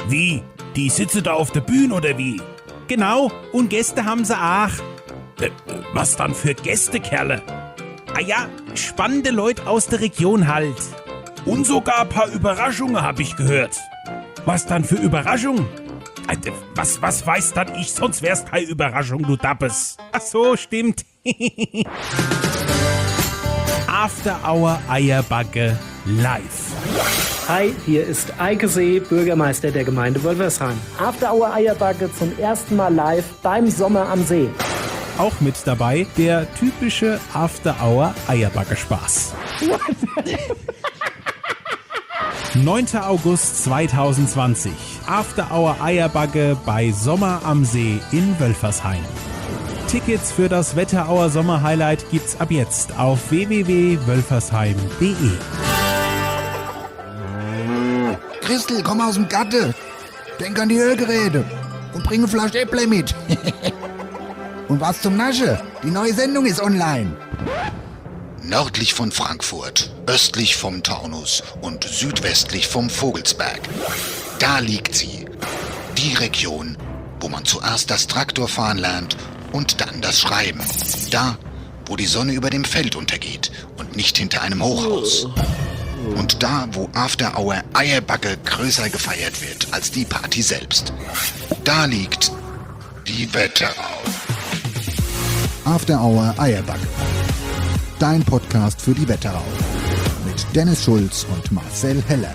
Wie? Die sitzen da auf der Bühne oder wie? Genau, und Gäste haben sie auch. Was dann für Gäste, Kerle? Ah ja, spannende Leute aus der Region halt. Und sogar ein paar Überraschungen, hab ich gehört. Was dann für Überraschungen? Was weiß dann ich? Sonst wär's keine Überraschung, du Dappes. Ach so, stimmt. After Hour Eierbacke live. Hi, hier ist Eike See, Bürgermeister der Gemeinde Wölfersheim. After Hour Eierbacke zum ersten Mal live beim Sommer am See. Auch mit dabei der typische After Hour Eierbacke Spaß. 9. August 2020. After Hour Eierbacke bei Sommer am See in Wölfersheim. Tickets für das Wetterauer Sommerhighlight gibt's ab jetzt auf www.wölfersheim.de. Christel, komm aus dem Gatte. Denk an die Hörgeräte und bring eine Flasche Äpple mit. Und was zum Nasche? Die neue Sendung ist online. Nördlich von Frankfurt, östlich vom Taunus und südwestlich vom Vogelsberg. Da liegt sie. Die Region, wo man zuerst das Traktorfahren lernt und dann das Schreiben. Da, wo die Sonne über dem Feld untergeht und nicht hinter einem Hochhaus. Und da, wo After Hour Eierbacke größer gefeiert wird als die Party selbst. Da liegt die Wetterau. After Hour Eierbacke. Dein Podcast für die Wetterau. Mit Dennis Schulz und Marcel Heller.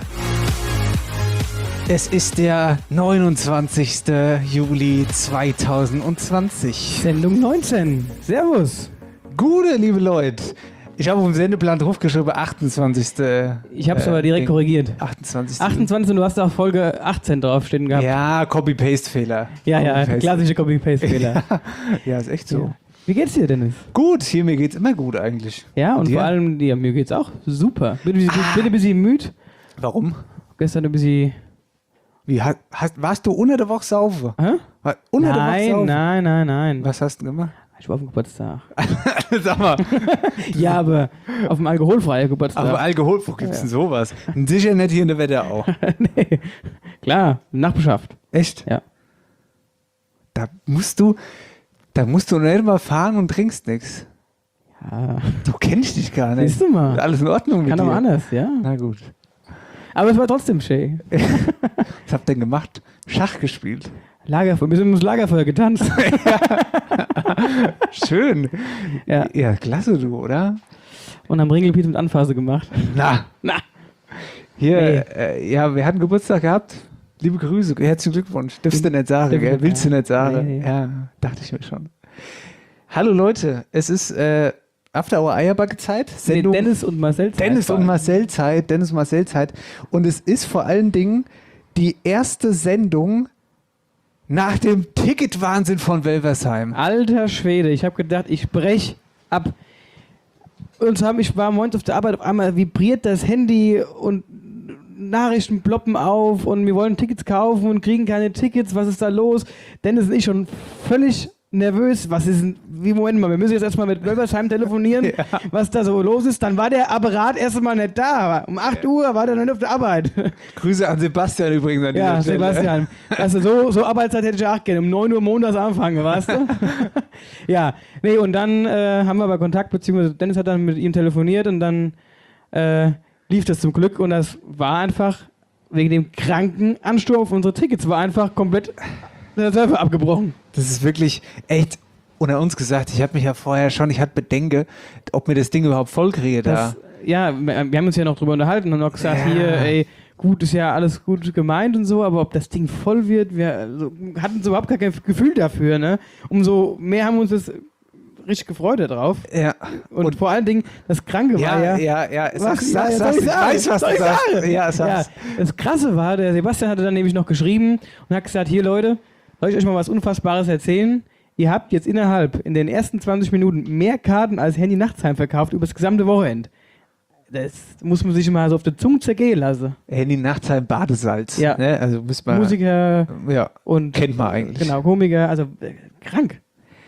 Es ist der 29. Juli 2020. Sendung 19. Servus. Gute, liebe Leute. Ich habe auf dem Sendeplan draufgeschrieben, 28. Ich habe es aber direkt korrigiert. 28. 28 und du hast auch Folge 18 draufstehen gehabt. Ja, Copy-Paste-Fehler. Ja, klassische Copy-Paste-Fehler. Ja, ist echt so. Ja. Wie geht's dir, Dennis? Gut, hier mir geht's immer gut eigentlich. Ja, und dir? vor allem dir, mir geht's auch super. Bin ein bisschen müde. Warum? Gestern ein bisschen... Wie, warst du unter der Woche saufen? Hä? Unter der Woche saufen? Nein. Was hast du gemacht? Ich war auf dem Geburtstag. Sag mal. Ja, aber auf dem alkoholfreien Geburtstag. Aber Alkohol, wo gibt's denn sowas? Sicher nicht hier in der Wetterau. Nee. Klar, Nachbarschaft. Echt? Ja. Da musst du nicht mal fahren und trinkst nichts. Ja. Du kennst dich gar nicht. Siehst du mal. Alles in Ordnung mit Kann dir. aber anders, ja. Na gut. Aber es war trotzdem schön. Was habt ihr denn gemacht? Schach gespielt. Lagerfeuer, wir sind ums Lagerfeuer getanzt. Schön. Ja. Ja, klasse du, oder? Und haben Ringelpiez mit Anphase gemacht. Na. Hier, ja, wir hatten Geburtstag gehabt. Liebe Grüße, herzlichen Glückwunsch. Dürfst du nicht sagen, gell? Willst du nicht sagen? Nee. Ja, dachte ich mir schon. Hallo Leute, es ist After Hour Eierbacke Zeit. Sendung Dennis und Marcel Zeit. Dennis und Marcel Zeit. Und es ist vor allen Dingen die erste Sendung nach dem Ticketwahnsinn von Wölfersheim. Alter Schwede, ich habe gedacht, ich brech ab. Ich war morgens auf der Arbeit, auf einmal vibriert das Handy und Nachrichten ploppen auf und wir wollen Tickets kaufen und kriegen keine Tickets. Was ist da los? Dennis und ich schon völlig nervös. Was ist denn, Moment mal, wir müssen jetzt erstmal mit Wölfersheim telefonieren, was da so los ist. Dann war der Apparat erst mal nicht da. Um 8 Uhr war der noch nicht auf der Arbeit. Grüße an Sebastian übrigens an dieser Stelle. Sebastian. Also so Arbeitszeit hätte ich auch gerne. Um 9 Uhr montags anfangen, weißt du? Ja, nee, und dann haben wir aber Kontakt, beziehungsweise Dennis hat dann mit ihm telefoniert und dann lief das zum Glück und das war einfach wegen dem kranken Ansturm auf unsere Tickets, war einfach komplett der Server abgebrochen. Das ist wirklich echt unter uns gesagt. Ich habe mich ja vorher schon, ich hatte Bedenken, ob mir das Ding überhaupt voll kriege da. Ja, wir haben uns ja noch drüber unterhalten und noch gesagt, hier, ey, gut, ist ja alles gut gemeint und so, aber ob das Ding voll wird, wir hatten so überhaupt gar kein Gefühl dafür, ne? Umso mehr haben wir uns das richtig gefreut darauf. Ja. Und vor allen Dingen, das Kranke war ja... Ja. Ich weiß, was du sagst. Ja, das Krasse war, der Sebastian hatte dann nämlich noch geschrieben und hat gesagt, hier Leute, soll ich euch mal was Unfassbares erzählen? Ihr habt jetzt in den ersten 20 Minuten mehr Karten als Handy Nachtsheim verkauft über das gesamte Wochenende. Das muss man sich mal so auf der Zunge zergehen lassen. Handy Nachtsheim Badesalz. Ja. Ne? Also muss man... Musiker und... Kennt man eigentlich. Genau, Komiker, also krank.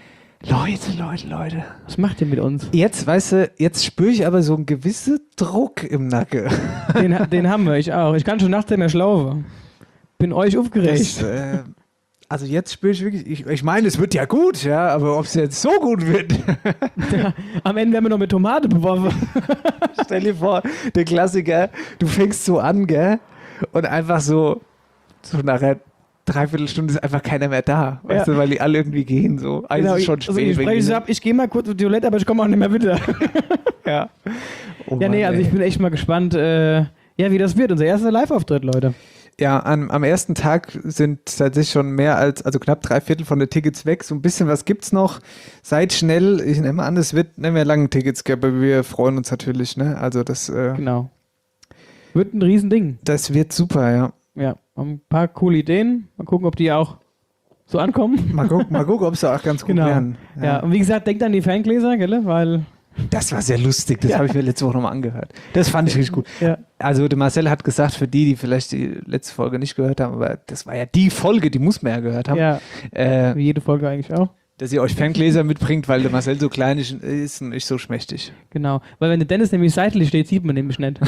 Leute. Was macht ihr mit uns? Jetzt, weißt du, jetzt spüre ich aber so einen gewissen Druck im Nacken. Den haben wir, ich auch. Ich kann schon nachts nicht mehr schlafen. bin euch aufgeregt. Das, also jetzt spüre ich wirklich, ich meine, es wird ja gut, ja, aber ob es jetzt so gut wird. Ja, am Ende werden wir noch mit Tomate beworfen. Stell dir vor, der Klassiker, du fängst so an, gell, und einfach so nach einer Dreiviertelstunde ist einfach keiner mehr da, weißt du, weil die alle irgendwie gehen, so. Also ist schon spät. Ich gehe mal kurz auf die Toilette, aber ich komme auch nicht mehr wieder. Ja. Oh Ja, nee, Mann, also ey. ich bin echt mal gespannt, wie das wird. Unser erster Live-Auftritt, Leute. Ja, am ersten Tag sind tatsächlich schon mehr als, also knapp 3/4 von den Tickets weg. So ein bisschen was gibt's noch. Seid schnell. Ich nehme an, es wird nicht mehr lange Tickets geben, aber wir freuen uns natürlich, ne? Also das, Genau. Wird ein Riesending. das wird super, ja. Ja, haben ein paar coole Ideen. Mal gucken, ob die auch so ankommen. Mal gucken, ob sie auch ganz gut Genau. werden. Ja, und wie gesagt, denkt an die Ferngläser, gell? Weil, Das war sehr lustig, das habe ich mir letzte Woche nochmal angehört. Das fand ich richtig gut. ja, Also der Marcel hat gesagt, für die vielleicht die letzte Folge nicht gehört haben, aber das war ja die Folge, die muss man ja gehört haben, ja, äh, wie jede Folge eigentlich auch. dass ihr euch Ferngläser mitbringt, weil der Marcel so klein ist und nicht so schmächtig. Genau. Weil wenn der Dennis nämlich seitlich steht, sieht man nämlich nicht.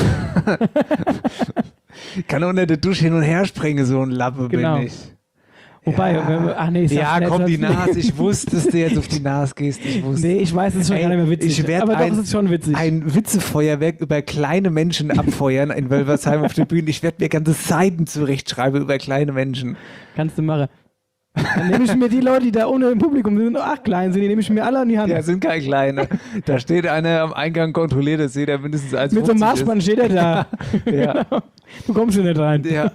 Kann unter der Dusche hin und her springen, so ein Lappe Genau. bin ich. Wobei, Ja. wenn wir, ach nee, ich sag's Ja, nicht, komm, die sag's nicht. Nase. Ich wusste, dass du jetzt auf die Nase gehst. Ich wusste. Nee, ich weiß, es ist schon Ey, gar nicht mehr witzig. ich werd aber doch, ein- es ist schon witzig. Ein Witzefeuerwerk über kleine Menschen abfeuern in Wölversheim auf der Bühne. Ich werde mir ganze Seiten zurechtschreiben über kleine Menschen. Kannst du machen. Dann nehme ich mir die Leute, die da ohne im Publikum sind, auch klein sind, die nehme ich mir alle an die Hand. Ja, sind keine kleine. Da steht einer am Eingang, kontrolliert das, jeder mindestens 1,50 Mit so einem Marschband steht er da. Ja. Du kommst hier nicht rein. Ja.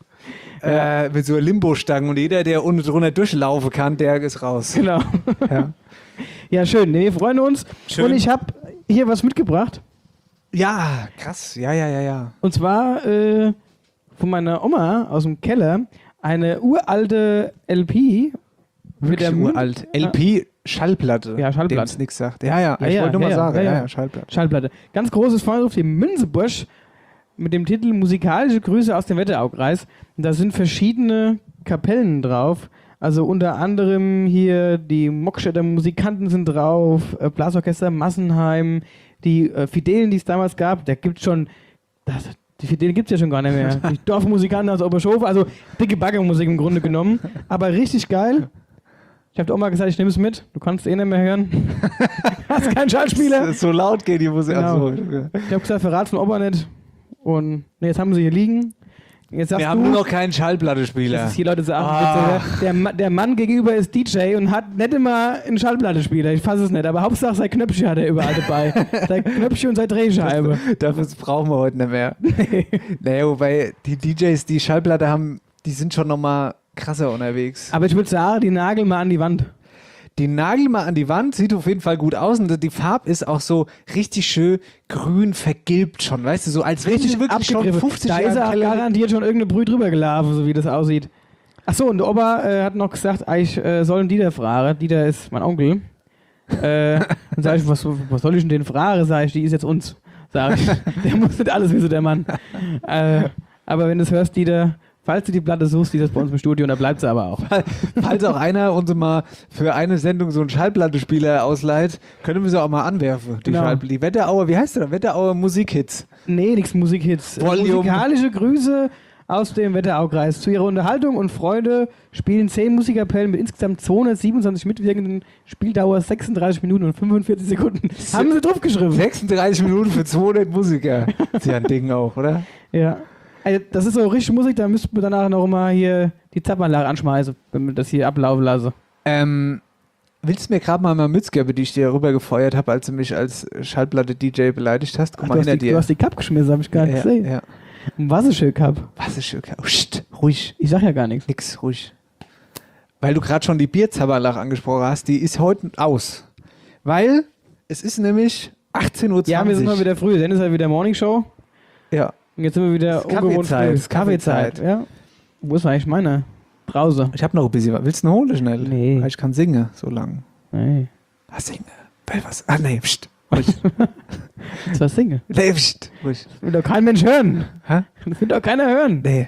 Mit so Limbo-Stangen und jeder, der unten drunter durchlaufen kann, der ist raus. Genau. Ja, Ja, schön. Nee, wir freuen uns. Schön. Und ich habe hier was mitgebracht. ja krass. Ja. Und zwar von meiner Oma aus dem Keller eine uralte LP. Mit der uralt. LP, Schallplatte. Ja, Schallplatte. Dem es nichts sagt. Ja, ich ja, wollte nur mal ja, sagen. ja. Ja, Schallplatte. Schallplatte. Ganz großes Feuer auf die Münzebusch mit dem Titel Musikalische Grüße aus dem Wetteraukreis. Und da sind verschiedene Kapellen drauf. Also unter anderem hier die Mockstädter Musikanten sind drauf, Blasorchester Massenheim, die Fidelen, die es damals gab. Da gibt es schon, die Fidelen gibt es ja schon gar nicht mehr. Die Dorfmusikanten aus Oberschof, also dicke Baggermusik im Grunde genommen. Aber richtig geil. Ich habe der Oma gesagt, ich nehme es mit. Du kannst eh nicht mehr hören. Hast keinen Schallspieler. So laut geht die Musik. Genau. Also, Ich habe gesagt, verrat von Opa nicht. Und nee, jetzt haben sie hier liegen. Jetzt sagst wir du, haben nur noch keinen das Schallplattenspieler. ist hier Leute sagen, Ah. der Mann gegenüber ist DJ und hat nicht immer einen Schallplattenspieler. Ich fasse es nicht, aber Hauptsache sein Knöpfchen hat er überall dabei. Sein Knöpfchen und seine Drehscheibe. Dafür brauchen wir heute nicht mehr. Naja, wobei die DJs, die Schallplatte haben, die sind schon nochmal krasser unterwegs. Aber ich würde sagen, die nageln mal an die Wand. Die Nagel mal an die Wand, sieht auf jeden Fall gut aus und die Farbe ist auch so richtig schön grün vergilbt schon, weißt du, so als richtig wirklich schon Abgegriffen. 50 Da Jahre ist er Keller. garantiert schon irgendeine Brühe drüber gelaufen, so wie das aussieht. Achso, und der Opa hat noch gesagt, ich soll einen Dieter fragen. Dieter ist mein Onkel. Dann sag ich, was soll ich denn den fragen? Sag ich, die ist jetzt uns. Sag ich, der muss nicht alles wissen, der Mann. Aber wenn du es hörst, Dieter, falls du die Platte suchst, die ist bei uns im Studio und da bleibt sie aber auch. Falls auch einer uns mal für eine Sendung so einen Schallplattenspieler ausleiht, können wir sie auch mal anwerfen. Die, Genau. die Wetterauer, wie heißt der? Wetterauer Musikhits. Nee, nichts Musikhits. Volume. Musikalische Grüße aus dem Wetteraukreis. Zu ihrer Unterhaltung und Freude spielen 10 Musikkapellen mit insgesamt 227 Mitwirkenden, Spieldauer 36 Minuten und 45 Sekunden. Haben sie draufgeschrieben. 36 Minuten für 200 Musiker. Ist ja ein Ding auch, oder? Ja. Also, das ist so richtig Musik, da müssten wir danach noch mal hier die Zapfanlage anschmeißen, wenn wir das hier ablaufen lassen. Willst du mir gerade mal Mütze geben, die ich dir rüber gefeuert habe, als du mich als Schallplatte-DJ beleidigt hast? Guck Ach, mal hinter du dir. hast die Cup geschmissen, hab ich gar nicht Ja, gesehen. ja. Und was ist schön Cup? Was ist schön? Oh, ruhig. Ich sag ja gar nichts. Nix, ruhig. Weil du gerade schon die Bierzabberlach angesprochen hast, die ist heute aus. Weil es ist nämlich 18:20 Uhr. Ja, wir sind mal wieder früh, dann ist halt wieder Morningshow. Ja. Und jetzt sind wir wieder Das ist ungewohnt Kaffeezeit, früh. das ist Kaffeezeit. Ja. Wo ist eigentlich meine? Brause. Ich habe noch ein bisschen was. Willst du eine holen schnell? Nee. Weil ich kann singen, so lang. Nee. Singen. Weil was? Ah, nee, pst. Jetzt was singe. Nee, pst. Ruhig. Das will doch kein Mensch hören. Hä? Das will doch keiner hören. Nee.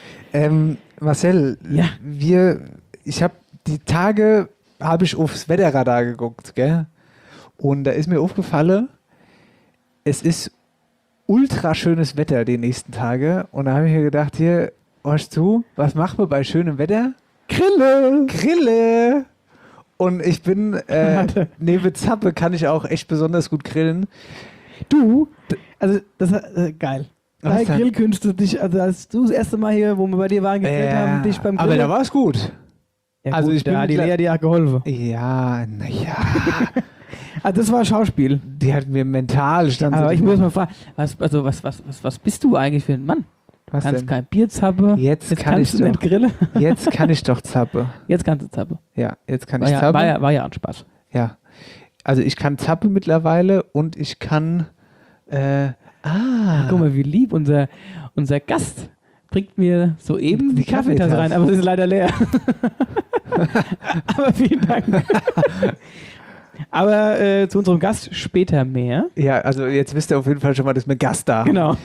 Marcel, Ja. ich habe die Tage, habe ich aufs Wetterradar geguckt, gell? Und da ist mir aufgefallen, es ist ultra schönes Wetter die nächsten Tage. Und da habe ich mir gedacht, hier, hörst zu, was macht man bei schönem Wetter? Grille! Und ich bin, neben Zappe kann ich auch echt besonders gut grillen. Du, also das geil. Was Deine denn? Grillkünste, also als du das erste Mal hier, wo wir bei dir waren, gegrillt haben, dich beim Grillen. Aber da war es gut. ja, also gut, ich da bin hat die mittler- Lea dir auch geholfen. Ja, naja. Also das war Schauspiel. Die hat mir mental stand Aber so ich muss mal fragen, was bist du eigentlich für ein Mann? was Kannst denn? kein Bier zappe, Jetzt kann kannst ich du nicht doch. grillen. Jetzt kann ich doch Zappe. Jetzt kannst du zappe. Ja, jetzt kann War ich ja, Zappe. war ja ein Spaß. Ja. Also ich kann Zappe mittlerweile und ich kann Guck mal, wie lieb unser Gast bringt mir soeben die Kaffeetasse rein, aber sie ist leider leer. Aber vielen Dank. Aber zu unserem Gast später mehr. Ja, also jetzt wisst ihr auf jeden Fall schon mal, dass mir Gast da. Genau.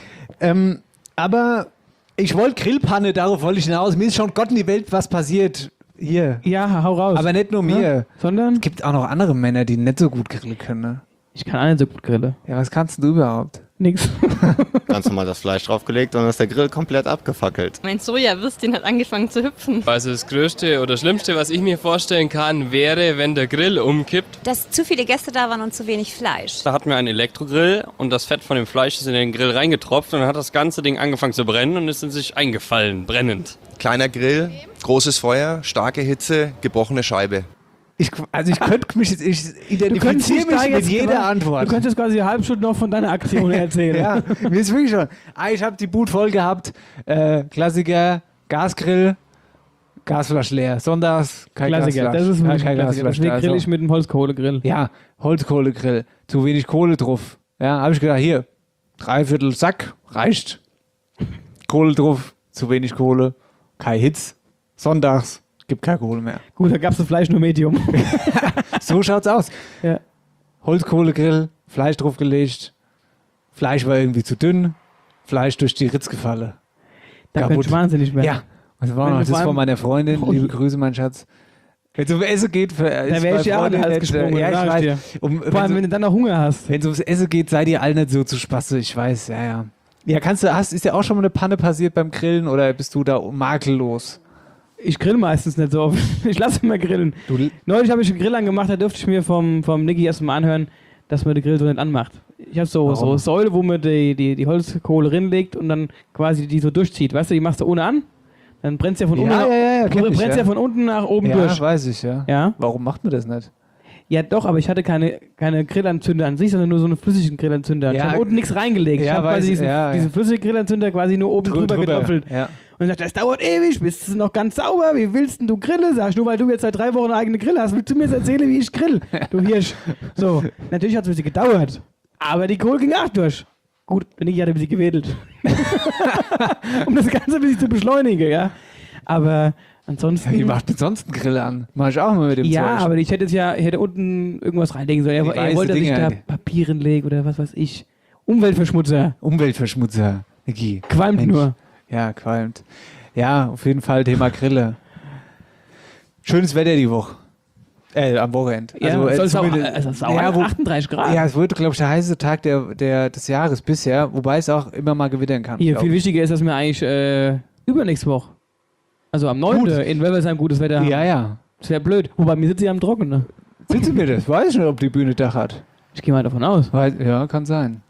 Aber ich wollte Grillpanne, darauf wollte ich hinaus. Mir ist schon Gott in die Welt was passiert. Hier. Ja, hau raus. Aber nicht nur mir. Ja, sondern Es gibt auch noch andere Männer, die nicht so gut grillen können. Ne? ich kann auch nicht so gut grillen. Ja, was kannst du überhaupt? Nix. Ganz normal das Fleisch draufgelegt und dann ist der Grill komplett abgefackelt. Mein Sojawürstchen hat angefangen zu hüpfen. Also das Größte oder Schlimmste, was ich mir vorstellen kann, wäre, wenn der Grill umkippt. Dass zu viele Gäste da waren und zu wenig Fleisch. Da hatten wir einen Elektrogrill und das Fett von dem Fleisch ist in den Grill reingetropft und dann hat das ganze Ding angefangen zu brennen und ist in sich eingefallen, brennend. Kleiner Grill, großes Feuer, starke Hitze, gebrochene Scheibe. Ich könnte mich jetzt, ich identifiziere mich mit jeder Antwort. Du könntest quasi eine halbe Stunde noch von deiner Aktion erzählen. Ja, mir ist wirklich schon. Ich habe die Boot voll gehabt. Klassiker, Gasgrill, Gasflasche leer. Sonntags kein Klassiker, Gasflasche. das ist wirklich kein ein Klassiker. Gasflasche. Deswegen grill ich mit dem Holzkohlegrill. Ja, Holzkohlegrill. Zu wenig Kohle drauf. Ja, habe ich gedacht, hier, 3/4 Sack, reicht. Kohle drauf, zu wenig Kohle, kein Hitz. Sonntags gibt keine Kohle mehr. Gut, da gab es das Fleisch nur Medium. So schaut's aus. Ja. Holzkohlegrill, Fleisch draufgelegt. Fleisch war irgendwie zu dünn. Fleisch durch die Ritz gefallen. Da Kaputt. könnte ich wahnsinnig werden. Ja, und das war Wenn noch du das vor allem- von meiner Freundin. Oh. Liebe Grüße, mein Schatz. Wenn es um Essen geht, Da wäre ich ja auch in den Hals gesprungen. Ja, sag ich weiß. dir. Vor allem, wenn du dann noch Hunger hast. Wenn es ums Essen geht, seid ihr alle nicht so zu Spasse. Ich weiß, ja. Ja, ist dir auch schon mal eine Panne passiert beim Grillen oder bist du da makellos? Ich grill meistens nicht so oft. Ich lasse immer grillen. Neulich habe ich einen Grill angemacht, da durfte ich mir vom Niki erstmal anhören, dass man den Grill so nicht anmacht. Ich habe so Säule, wo man die Holzkohle reinlegt und dann quasi die so durchzieht. Weißt du, die machst du ohne an, dann brennt ja von unten kenn ich, von unten nach oben durch. Ja, weiß ich, ja. Ja? Warum macht man das nicht? Ja, doch, aber ich hatte keine Grillanzünder an sich, sondern nur so einen flüssigen Grillanzünder. Ja, ich habe unten nichts reingelegt. ja, ich habe weiß quasi ich, diesen flüssigen Grillanzünder quasi nur oben drüber getröpfelt. Ja. Und er sagt, das dauert ewig, bist du noch ganz sauber, wie willst denn du grillen? Sag ich, nur weil du jetzt seit 3 Wochen eine eigene Grill hast, willst du mir jetzt erzählen, wie ich grill? Du Hirsch. So, natürlich hat es ein bisschen gedauert, aber die Kohle ging auch durch. Gut, Niki hat ein bisschen gewedelt. Um das Ganze ein bisschen zu beschleunigen, ja. Aber ansonsten... Wie macht denn sonst einen Grill an? Mach ich auch mal mit dem Ja, Zeug. aber ich hätte unten irgendwas reinlegen sollen. Er weiße wollte, dass ich da Dinger. Papier lege oder was weiß ich. Umweltverschmutzer. Umweltverschmutzer. Niki. Qualmt Mensch. nur. Ja, qualmt. Ja, auf jeden Fall Thema Grille. Schönes Wetter die Woche. Am Wochenende. Ja, soll es auch, zumindest- sauer, ja, 38 Grad. Ja, es wird, glaube ich, der heißeste Tag des Jahres bisher, wobei es auch immer mal gewittern kann. Hier, glaub viel ich. wichtiger ist, dass wir eigentlich übernächste Woche, also am 9. Gut. in Wölversheim gutes Wetter haben. Ja, ja. Das wäre blöd. Wobei, mir sitzt sie am Trockenen. Sitzen wir das? Weiß ich nicht, ob die Bühne Dach hat. Ich gehe mal davon aus. Ja, kann sein.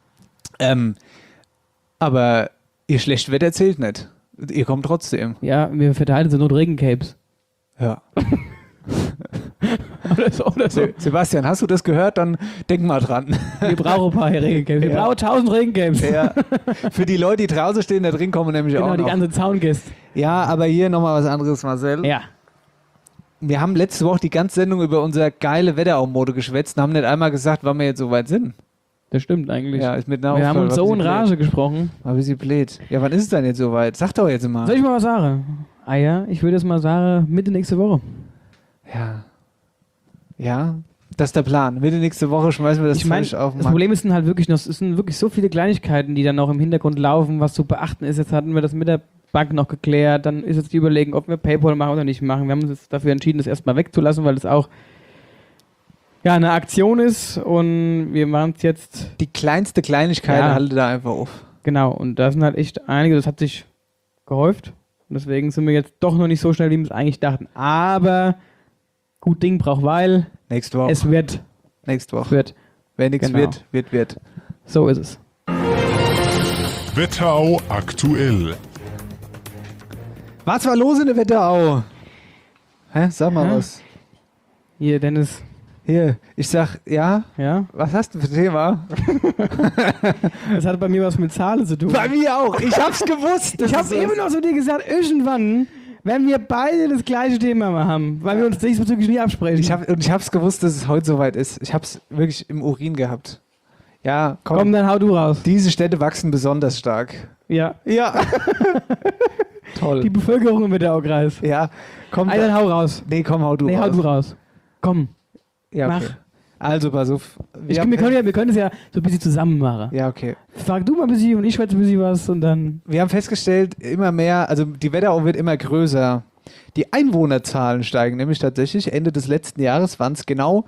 Aber ihr schlecht Wetter zählt nicht. Ihr kommt trotzdem. Ja, wir verteilen so Not-Regencapes. Ja. oder so. Sebastian, hast du das gehört? Dann denk mal dran. Wir brauchen ein paar Regencapes. Wir Ja. brauchen 1000 Regencapes. Ja. Für die Leute, die draußen stehen, da drin kommen nämlich Genau, auch die noch. ganze Zaungäste. Ja, aber hier nochmal was anderes, Marcel. Ja. Wir haben letzte Woche die ganze Sendung über unser geile Wetteraumode geschwätzt und haben nicht einmal gesagt, wann wir jetzt so weit sind. Das stimmt eigentlich. Ja, ist mit wir haben uns so in Rage gesprochen. War ein bisschen blöd. Ja, wann ist es denn jetzt soweit? Sag doch jetzt mal. Soll ich mal was sagen? Ah ja, ich würde es mal sagen, Mitte nächste Woche. Ja. Ja, das ist der Plan. Mitte nächste Woche schmeißen wir das Ich meine, Zeug auf den das Markt. Problem ist dann halt wirklich noch, es sind wirklich so viele Kleinigkeiten, die dann noch im Hintergrund laufen, was zu beachten ist. Jetzt hatten wir das mit der Bank noch geklärt, dann ist jetzt die Überlegung, ob wir PayPal machen oder nicht machen. Wir haben uns jetzt dafür entschieden, das erstmal wegzulassen, weil es auch ja, eine Aktion ist und wir machen es jetzt, Die kleinste Kleinigkeit Ja. halte da einfach auf. genau, und da sind halt echt einige, das hat sich gehäuft Und deswegen sind wir jetzt doch noch nicht so schnell, wie wir es eigentlich dachten. Aber gut Ding braucht Weil. Nächste Woche. Es wird. Nächste Woche. Wird. Wenn nichts Genau. wird. So ist es. Wetterau aktuell. Was war los in der Wetterau? Hä? Sag mal was. Hier, Dennis. Hier, ich sag, ja? Ja? Was hast du für ein Thema? Das hat bei mir was mit Zahlen zu tun. Bei mir auch. Ich hab's gewusst. Ich habe eben noch zu dir gesagt, irgendwann werden wir beide das gleiche Thema mal haben, weil wir uns diesbezüglich nie absprechen. Ich hab's gewusst, dass es heute soweit ist. Ich hab's wirklich im Urin gehabt. Ja, Komm, dann hau du raus. Diese Städte wachsen besonders stark. Ja. Ja. Toll. Die Bevölkerung im Wetteraukreis. Ja, komm. Dann hau raus. Nee, komm, hau du raus. Nee, hau du raus. Komm. Ja, okay. Mach. Also, pass auf. Wir können es ja so ein bisschen zusammen machen. Ja, okay. Frag du mal ein bisschen und ich schwätze ein bisschen was und dann... Wir haben festgestellt, immer mehr, also die Wetterau wird immer größer. Die Einwohnerzahlen steigen nämlich tatsächlich. Ende des letzten Jahres waren es genau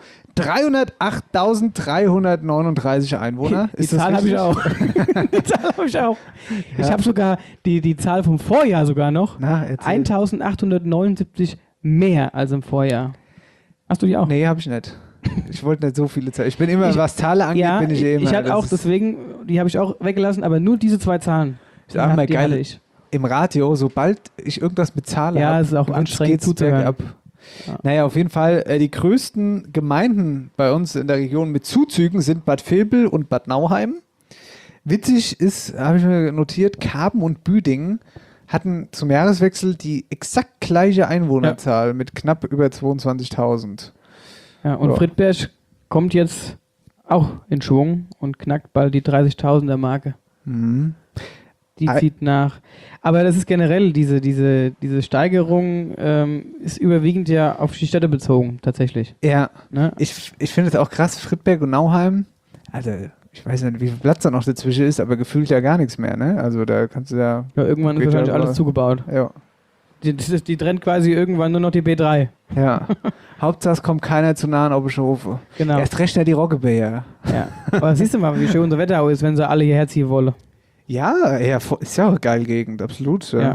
308.339 Einwohner. Die Zahl habe ich auch. Die Zahl habe ich auch. Ja. Ich habe sogar die Zahl vom Vorjahr sogar noch. Na, erzähl. 1.879 mehr als im Vorjahr. Hast du die auch? Nee, habe ich nicht. Ich wollte nicht so viele Zahlen. Ich bin immer, was Zahlen angeht, Ja, bin ich immer. ich hatte auch, deswegen, die habe ich auch weggelassen, aber nur diese 2 Zahlen. Ist auch mal die geil. hatte ich. Im Radio, sobald ich irgendwas bezahle, Ja, es ist auch anstrengend zuzuhören. ab. Ja. Naja, auf jeden Fall, die größten Gemeinden bei uns in der Region mit Zuzügen sind Bad Vilbel und Bad Nauheim. Witzig ist, habe ich mir notiert, Karben und Büdingen hatten zum Jahreswechsel die exakt gleiche Einwohnerzahl mit knapp über 22.000. Ja, und Ja. Friedberg kommt jetzt auch in Schwung und knackt bald die 30.000er Marke. Mhm. Die zieht nach. Aber das ist generell, diese Steigerung ist überwiegend ja auf die Städte bezogen, tatsächlich. Ja, Ne? ich finde es auch krass, Friedberg und Nauheim, also ich weiß nicht, wie viel Platz da noch dazwischen ist, aber gefühlt ja gar nichts mehr, ne? Also da kannst du ja... Ja, irgendwann ist geht wahrscheinlich ja alles zugebaut. Ja. Die trennt quasi irgendwann nur noch die B3. Ja. Hauptsache es kommt keiner zu nah an Oberschofe. Genau. Erst recht ja die Roggebäher. Ja. Aber siehst du mal, wie schön unser Wetter ist, wenn sie alle hierher ziehen wollen. Ja, ist ja auch eine geile Gegend, absolut. Ja,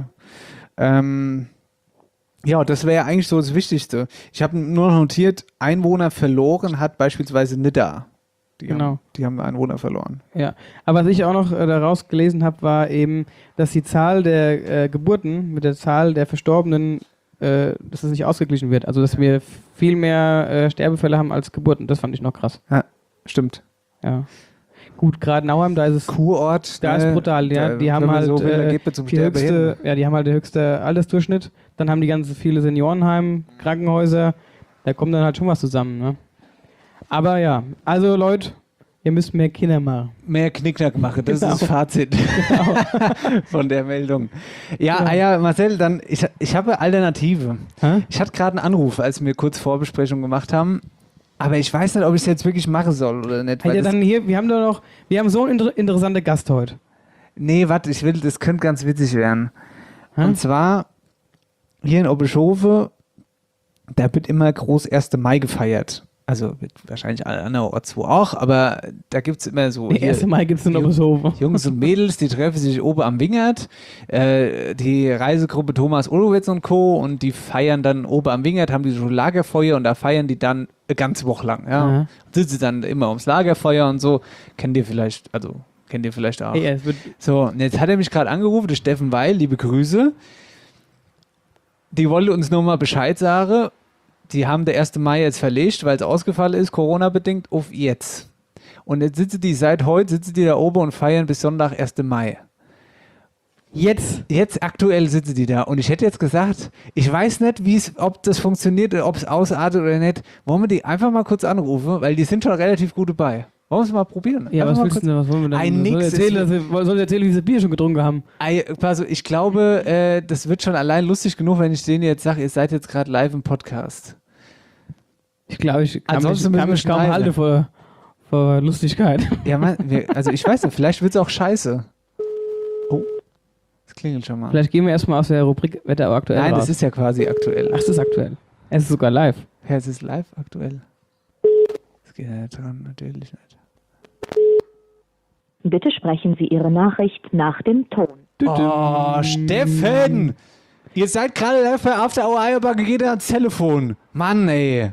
ja, das wäre ja eigentlich so das Wichtigste. Ich habe nur noch notiert, Einwohner verloren hat beispielsweise Nidda. Die haben Einwohner verloren. Ja, aber was ich auch noch daraus gelesen habe, war eben, dass die Zahl der Geburten mit der Zahl der Verstorbenen, dass das nicht ausgeglichen wird. Also, dass wir viel mehr Sterbefälle haben als Geburten. Das fand ich noch krass. Ja, stimmt. Ja. Gut, gerade Nauheim, da ist es Kurort, da ist brutal. Ja, die haben halt die haben halt den höchsten Altersdurchschnitt. Dann haben die ganz viele Seniorenheim, Krankenhäuser. Da kommt dann halt schon was zusammen. Ne? Aber ja, also Leute, ihr müsst mehr Kinder machen. Mehr Knickknack machen, das Genau. ist das Fazit von der Meldung. Ja, Marcel, dann ich habe eine Alternative. Ich hatte gerade einen Anruf, als wir kurz Vorbesprechung gemacht haben. Aber ich weiß nicht, ob ich es jetzt wirklich machen soll oder nicht. Ja, dann hier, wir haben so einen interessanten Gast heute. Nee, warte, das könnte ganz witzig werden. Und zwar hier in Oberschofe, da wird immer groß 1. Mai gefeiert. Also wird wahrscheinlich alle anderen Orts wo auch, aber da gibt es immer so... Der 1. Mai gibt es in Obershofen. Jungs und Mädels, die treffen sich oben am Wingert. Die Reisegruppe Thomas Olowitz und Co. Und die feiern dann oben am Wingert, haben die so Lagerfeuer und da feiern die dann eine ganze Woche lang. Ja. Aha. Sitzen dann immer ums Lagerfeuer und so. Kennt ihr vielleicht auch. Ja, es wird So, und jetzt hat er mich gerade angerufen, der Steffen Weil, liebe Grüße. Die wollte uns nur mal Bescheid sagen. Die haben der 1. Mai jetzt verlegt, weil es ausgefallen ist, Corona-bedingt, auf jetzt. Und jetzt seit heute sitzen die da oben und feiern bis Sonntag 1. Mai. Jetzt aktuell sitzen die da. Und ich hätte jetzt gesagt, ich weiß nicht, ob das funktioniert oder ob es ausartet oder nicht. Wollen wir die einfach mal kurz anrufen, weil die sind schon relativ gut dabei. Wollen wir es mal probieren? Ja, einfach was willst du denn? Was wollen wir denn? Soll erzählen, wie sie Bier schon getrunken haben? Also ich glaube, das wird schon allein lustig genug, wenn ich denen jetzt sage, ihr seid jetzt gerade live im Podcast. Ich glaube, ich kann Ansonsten mich kaum schneiden. halten vor Lustigkeit. Ja, also ich weiß nicht, vielleicht wird es auch scheiße. Oh, das klingelt schon mal. Vielleicht gehen wir erstmal aus der Rubrik Wetter aktuell Nein, raus. das ist ja quasi aktuell. Ach, das ist aktuell. Es ist sogar live. Ja, es ist live aktuell. Das geht ja nicht dran, natürlich nicht. Bitte sprechen Sie Ihre Nachricht nach dem Ton. Oh, Steffen! Ihr seid gerade dafür auf der Eierbacke, geht ans Telefon. Mann, ey.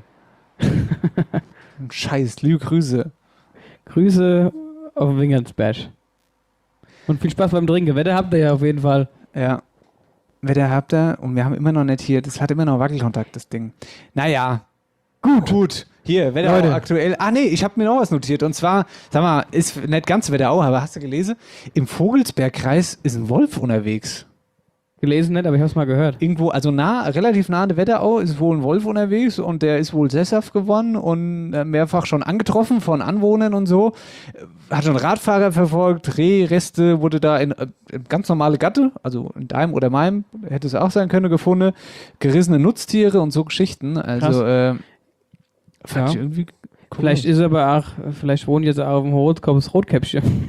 Scheiß, liebe Grüße. Grüße auf dem Wingernsberg. Und viel Spaß beim Trinken. Wetter habt ihr ja auf jeden Fall. Ja. Wetter habt ihr und wir haben immer noch nicht hier, das hat immer noch Wackelkontakt, das Ding. Naja. Gut. Hier, Wetterau Leute. aktuell. Ah, nee, ich habe mir noch was notiert. Und zwar, sag mal, ist nicht ganz Wetterau, aber hast du gelesen? Im Vogelsbergkreis ist ein Wolf unterwegs. Gelesen nicht, aber ich hab's mal gehört. Irgendwo, also relativ nah an der Wetterau ist wohl ein Wolf unterwegs und der ist wohl sesshaft geworden und mehrfach schon angetroffen von Anwohnern und so. Hat schon Radfahrer verfolgt, Rehreste wurde da in ganz normale Gatte, also in deinem oder meinem, hätte es auch sein können, gefunden. Gerissene Nutztiere und so Geschichten. Also, fand ich irgendwie cool. Vielleicht ist er aber auch, vielleicht wohnt jetzt auch auf dem Rotkäppchen.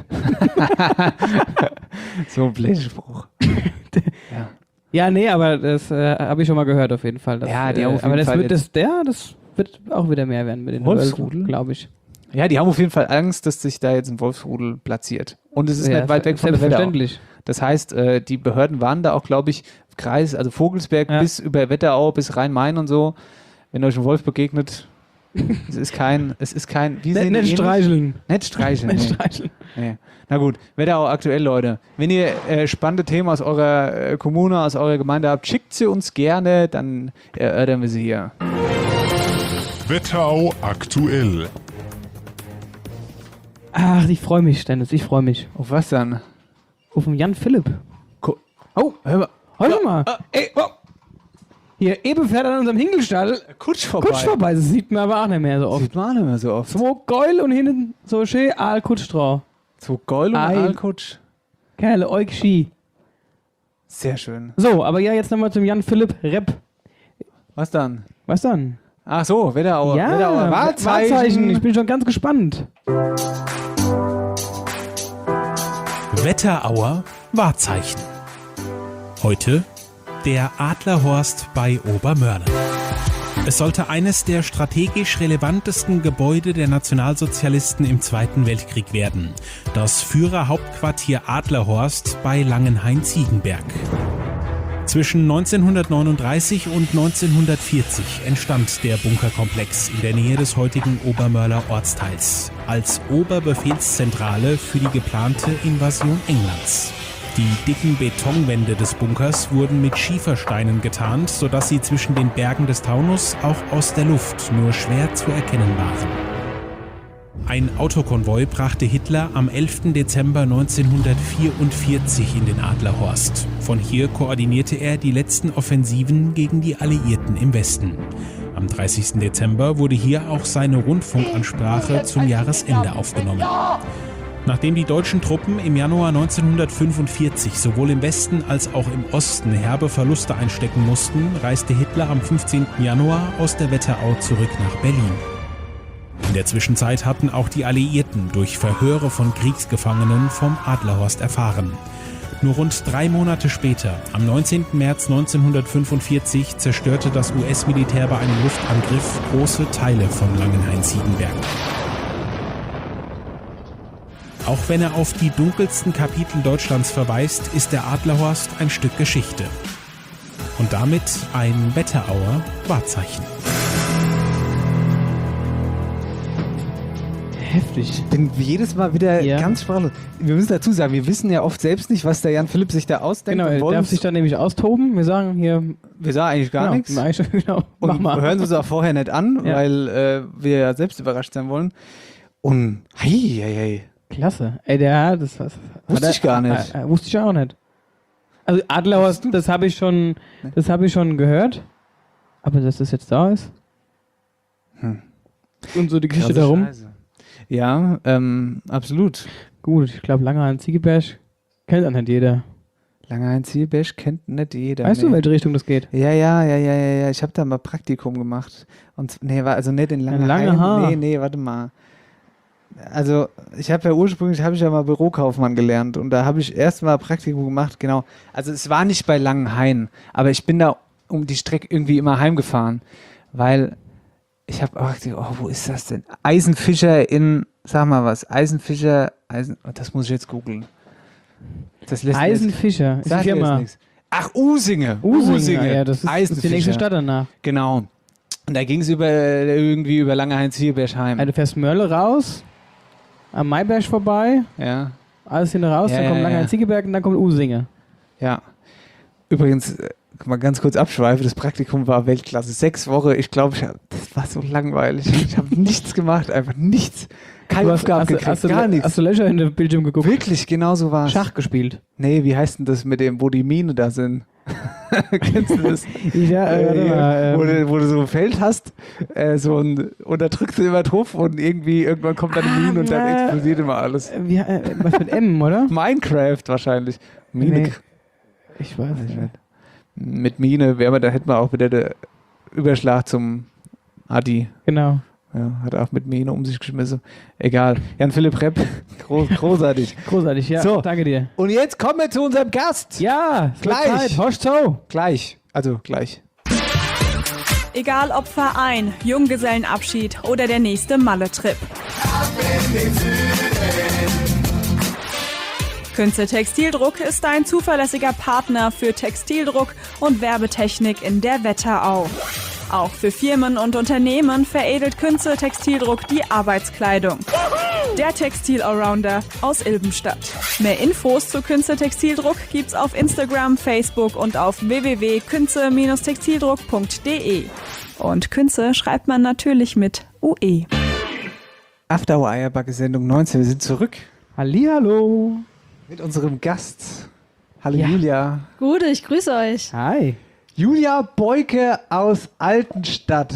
So ein Blechspruch. Ja, nee, aber das habe ich schon mal gehört auf jeden Fall. Dass, Ja, die haben auf aber jeden Fall das wird auch wieder mehr werden mit den Wolfsrudel, glaube ich. Ja, die haben auf jeden Fall Angst, dass sich da jetzt ein Wolfsrudel platziert. Und es ist nicht weit weg von der Wetterau. Selbstverständlich. Das heißt, die Behörden waren da auch, glaube ich, Kreis, also Vogelsberg bis über Wetterau, bis Rhein-Main und so. Wenn euch ein Wolf begegnet, es ist kein, wie sehen die Nicht streicheln. Nicht streicheln. Nicht Nee. streicheln. Nee. Na gut, Wetterau aktuell, Leute. Wenn ihr spannende Themen aus eurer Kommune, aus eurer Gemeinde habt, schickt sie uns gerne, dann erörtern wir sie hier. Wetterau aktuell. Ach, ich freue mich, Dennis, ich freue mich. Auf was dann? Auf den Jan Philipp. Oh, hör mal. Hör mal. Ey, oh. Hier, eben fährt an unserem Hinkelstall Kutsch vorbei. Das sieht man aber auch nicht mehr so oft. Sieht man auch nicht mehr so oft. So geil und hinten so schön Aalkutsch drauf. So geil und Aalkutsch. Kerle, euch Ski. Sehr schön. So, aber ja, jetzt nochmal zum Jan Philipp Rep. Was dann? Was dann? Ach so, Wetterauer. Ja, Wetterauer Wahrzeichen. Ich bin schon ganz gespannt. Wetterauer Wahrzeichen. Heute der Adlerhorst bei Obermörlen. Es sollte eines der strategisch relevantesten Gebäude der Nationalsozialisten im Zweiten Weltkrieg werden. Das Führerhauptquartier Adlerhorst bei Langenhain-Ziegenberg. Zwischen 1939 und 1940 entstand der Bunkerkomplex in der Nähe des heutigen Obermörler Ortsteils als Oberbefehlszentrale für die geplante Invasion Englands. Die dicken Betonwände des Bunkers wurden mit Schiefersteinen getarnt, sodass sie zwischen den Bergen des Taunus auch aus der Luft nur schwer zu erkennen waren. Ein Autokonvoi brachte Hitler am 11. Dezember 1944 in den Adlerhorst. Von hier koordinierte er die letzten Offensiven gegen die Alliierten im Westen. Am 30. Dezember wurde hier auch seine Rundfunkansprache zum Jahresende aufgenommen. Nachdem die deutschen Truppen im Januar 1945 sowohl im Westen als auch im Osten herbe Verluste einstecken mussten, reiste Hitler am 15. Januar aus der Wetterau zurück nach Berlin. In der Zwischenzeit hatten auch die Alliierten durch Verhöre von Kriegsgefangenen vom Adlerhorst erfahren. Nur rund 3 Monate später, am 19. März 1945, zerstörte das US-Militär bei einem Luftangriff große Teile von Langenhain-Ziegenberg. Auch wenn er auf die dunkelsten Kapitel Deutschlands verweist, ist der Adlerhorst ein Stück Geschichte. Und damit ein Wetterauer Wahrzeichen. Heftig. Ich bin jedes Mal wieder ganz sprachlos. Wir müssen dazu sagen, wir wissen ja oft selbst nicht, was der Jan Philipp sich da ausdenkt. Genau, er darf sich da nämlich austoben. Wir sagen hier... Wir sagen eigentlich gar nichts. Genau, und wir hören uns auch vorher nicht an, weil wir ja selbst überrascht sein wollen. Und hei. Klasse. Ey, das wusste ich gar nicht. Wusste ich auch nicht. Also Adlerhorst, das habe ich schon gehört. Aber dass das jetzt da ist. Und so die Geschichte darum. Scheiße. Ja, absolut. Gut, ich glaube, Langenhain-Ziegenberg kennt auch nicht jeder. Langenhain-Ziegenberg kennt nicht jeder. Weißt du, in welche Richtung das geht? Ja. Ich habe da mal Praktikum gemacht. Und war also nicht in Langenhain. Nee, warte mal. Also, ich habe ja ursprünglich mal Bürokaufmann gelernt und da habe ich erst mal Praktikum gemacht, genau. Also, es war nicht bei Langenhain, aber ich bin da um die Strecke irgendwie immer heimgefahren, weil ich habe auch gedacht, wo ist das denn? Eisenfischer das muss ich jetzt googeln. Eisenfischer, ist die Firma. Ach, Usinge. Ja, das ist die nächste Stadt danach. Genau. Und da ging es irgendwie über Langerheinz-Vierbergheim. Also du fährst Mörle raus, am Maiberg vorbei, Ja. alles hinten raus, dann kommt Langerheinz-Ziegeberg und dann kommt Usinge. Ja. Übrigens, mal ganz kurz abschweifen, das Praktikum war Weltklasse. 6 Wochen, ich glaube, das war so langweilig. Ich habe nichts gemacht, einfach nichts. Keine Aufgabe gekriegt, gar nichts. Hast du Löcher in den Bildschirm geguckt? Wirklich, genau so war es. Schach gespielt? Nee, wie heißt denn das mit dem, wo die Minen da sind? Kennst du das? Ja, warte mal. Wo du so ein Feld hast, und da drückst du immer drauf und irgendwann kommt dann eine Mine und dann explodiert immer alles. Was mit M, oder? Minecraft wahrscheinlich. Mine. Nee. Ich weiß nicht. Mit Mine da hätten wir auch wieder den Überschlag zum Adi. Genau. Ja, hat auch mit Mine um sich geschmissen. Egal. Jan-Philipp Repp, großartig. Großartig, ja. So. Danke dir. Und jetzt kommen wir zu unserem Gast. Ja, gleich. Horst so. Gleich. Also gleich. Egal ob Verein, Junggesellenabschied oder der nächste Malle-Trip. Künze Textildruck ist ein zuverlässiger Partner für Textildruck und Werbetechnik in der Wetterau. Auch für Firmen und Unternehmen veredelt Künze Textildruck die Arbeitskleidung. Der Textil-Allrounder aus Ilbenstadt. Mehr Infos zu Künze Textildruck gibt's auf Instagram, Facebook und auf www.künze-textildruck.de. Und Künze schreibt man natürlich mit UE. After Hour Eierbacke-Sendung 19. Wir sind zurück. Hallihallo. Mit unserem Gast. Hallo Julia. Gut, ich grüße euch. Hi. Julia Beuke aus Altenstadt,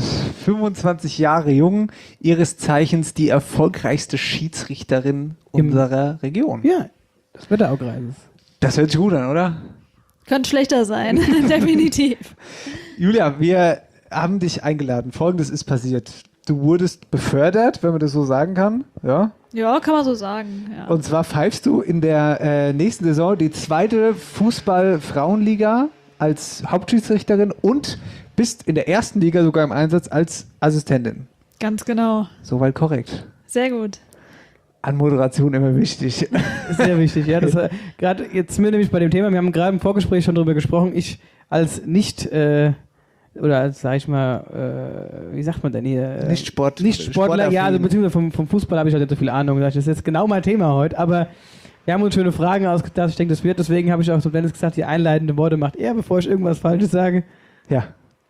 25 Jahre jung, ihres Zeichens die erfolgreichste Schiedsrichterin unserer Region. Ja, des Wetteraukreises. Das hört sich gut an, oder? Könnte schlechter sein, definitiv. Julia, wir haben dich eingeladen. Folgendes ist passiert. Du wurdest befördert, wenn man das so sagen kann. Ja, ja, kann man so sagen. Ja. Und zwar pfeifst du in der nächsten Saison die 2. Fußball-Frauenliga als Hauptschiedsrichterin und bist in der 1. Liga sogar im Einsatz als Assistentin. Ganz genau. Soweit korrekt. Sehr gut. Anmoderation immer wichtig. Sehr wichtig, ja. Gerade jetzt sind wir nämlich bei dem Thema, wir haben gerade im Vorgespräch schon drüber gesprochen, ich als nicht, oder als, sag ich mal, wie sagt man denn hier? Nicht Sportler, ja, also beziehungsweise vom Fußball habe ich halt nicht so viel Ahnung. Das ist jetzt genau mein Thema heute, aber wir haben uns schöne Fragen ausgedacht, ich denke, das wird. Deswegen habe ich auch so Dennis gesagt, die einleitenden Worte macht er, bevor ich irgendwas Falsches sage. Ja.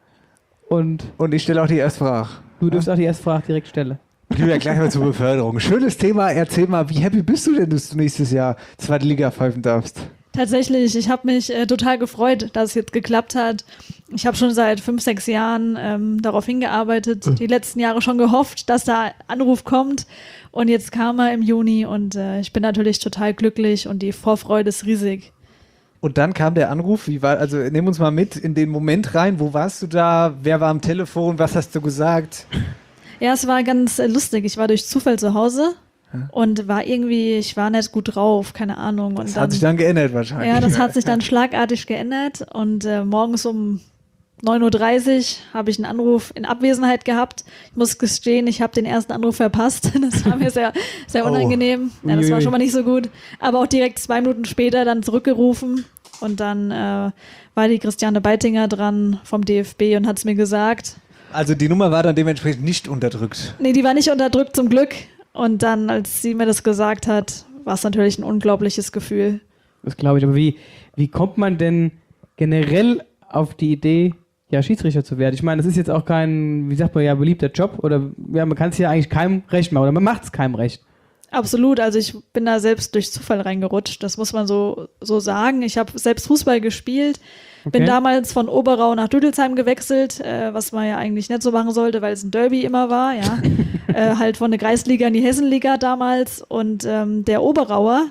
Und ich stelle auch die erste Frage. Du dürfst auch die erste Frage direkt stellen. Julia, gleich mal zur Beförderung. Schönes Thema, erzähl mal, wie happy bist du denn, dass du nächstes Jahr 2. Liga pfeifen darfst? Tatsächlich, ich habe mich total gefreut, dass es jetzt geklappt hat. Ich habe schon seit 5, 6 Jahren darauf hingearbeitet, die letzten Jahre schon gehofft, dass da Anruf kommt. Und jetzt kam er im Juni und ich bin natürlich total glücklich und die Vorfreude ist riesig. Und dann kam der Anruf, also nimm uns mal mit in den Moment rein, wo warst du da, wer war am Telefon, was hast du gesagt? Ja, es war ganz lustig, ich war durch Zufall zu Hause und ich war nicht gut drauf, keine Ahnung. Das hat sich dann geändert wahrscheinlich. Ja, das hat sich dann schlagartig geändert und morgens um 9:30 Uhr habe ich einen Anruf in Abwesenheit gehabt. Ich muss gestehen, ich habe den ersten Anruf verpasst. Das war mir sehr, sehr unangenehm. Ja, das war schon mal nicht so gut. Aber auch direkt 2 Minuten später dann zurückgerufen. Und dann war die Christiane Beitinger dran vom DFB und hat es mir gesagt. Also die Nummer war dann dementsprechend nicht unterdrückt? Nee, die war nicht unterdrückt zum Glück. Und dann, als sie mir das gesagt hat, war es natürlich ein unglaubliches Gefühl. Das glaube ich. Aber wie kommt man denn generell auf die Idee, ja, Schiedsrichter zu werden? Ich meine, das ist jetzt auch kein, wie sagt man ja, beliebter Job oder ja, man kann es ja eigentlich keinem recht machen oder man macht es keinem recht. Absolut, also ich bin da selbst durch Zufall reingerutscht, das muss man so sagen. Ich habe selbst Fußball gespielt, bin damals von Oberau nach Düdelsheim gewechselt, was man ja eigentlich nicht so machen sollte, weil es ein Derby immer war, ja. Halt von der Kreisliga in die Hessenliga damals und der Oberauer,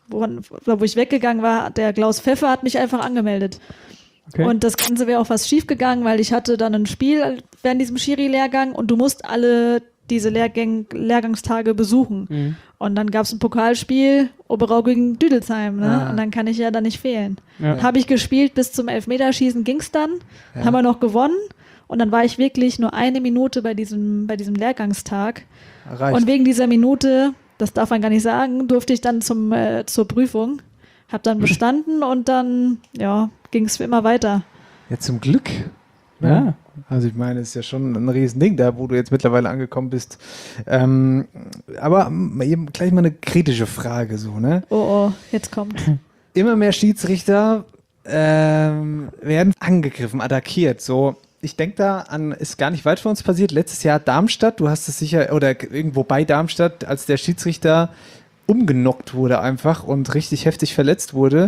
wo ich weggegangen war, der Klaus Pfeffer hat mich einfach angemeldet. Okay. Und das Ganze wäre auch fast schief gegangen, weil ich hatte dann ein Spiel während diesem Schiri-Lehrgang und du musst alle diese Lehrgangstage besuchen. Mhm. Und dann gab es ein Pokalspiel, Oberau gegen Düdelsheim, ne? Ah. Und dann kann ich ja da nicht fehlen. Ja. Habe ich gespielt, bis zum Elfmeterschießen ging es dann, haben wir noch gewonnen und dann war ich wirklich nur 1 Minute bei diesem Lehrgangstag. Reicht. Und wegen dieser Minute, das darf man gar nicht sagen, durfte ich dann zur Prüfung, habe dann bestanden und dann, ja, ging es immer weiter. Ja, zum Glück. Ja. Also ich meine, es ist ja schon ein Riesending da, wo du jetzt mittlerweile angekommen bist. Aber eben gleich mal eine kritische Frage so, ne? Oh, jetzt kommt. Immer mehr Schiedsrichter werden angegriffen, attackiert. So, ich denke da an, ist gar nicht weit von uns passiert. Letztes Jahr Darmstadt, du hast es sicher, oder irgendwo bei Darmstadt, als der Schiedsrichter umgenockt wurde einfach und richtig heftig verletzt wurde.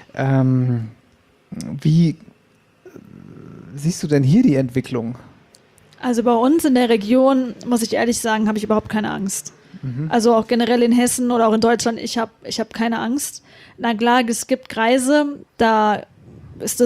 Wie siehst du denn hier die Entwicklung? Also bei uns in der Region, muss ich ehrlich sagen, habe ich überhaupt keine Angst. Also auch generell in Hessen oder auch in Deutschland, ich hab keine Angst. Na klar, es gibt Kreise, da ist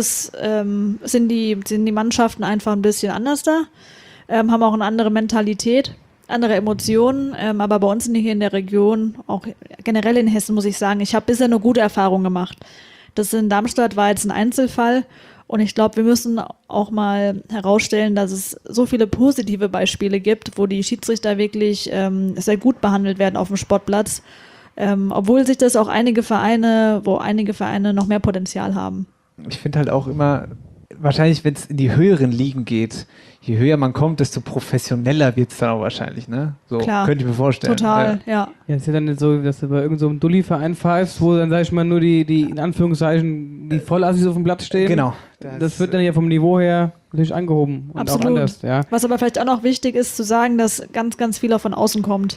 sind die Mannschaften einfach ein bisschen anders da, haben auch eine andere Mentalität, andere Emotionen, aber bei uns hier in der Region, auch generell in Hessen, muss ich sagen, ich habe bisher nur gute Erfahrungen gemacht. Das in Darmstadt war jetzt ein Einzelfall und ich glaube, wir müssen auch mal herausstellen, dass es so viele positive Beispiele gibt, wo die Schiedsrichter wirklich sehr gut behandelt werden auf dem Sportplatz, obwohl sich das auch einige Vereine noch mehr Potenzial haben. Ich finde halt auch immer, wahrscheinlich, wenn es in die höheren Ligen geht, je höher man kommt, desto professioneller wird es dann auch wahrscheinlich, ne? So, klar, könnte ich mir vorstellen. Total, ja. Ja, ist ja dann nicht so, dass du bei irgendeinem so Dulli-Verein pfeifst, wo dann, sag ich mal, nur die in Anführungszeichen, die Vollassis auf dem Blatt stehen. Genau. Das wird dann ja vom Niveau her natürlich angehoben. Und Absolut. auch anders, ja. Was aber vielleicht auch noch wichtig ist, zu sagen, dass ganz, ganz viel auch von außen kommt.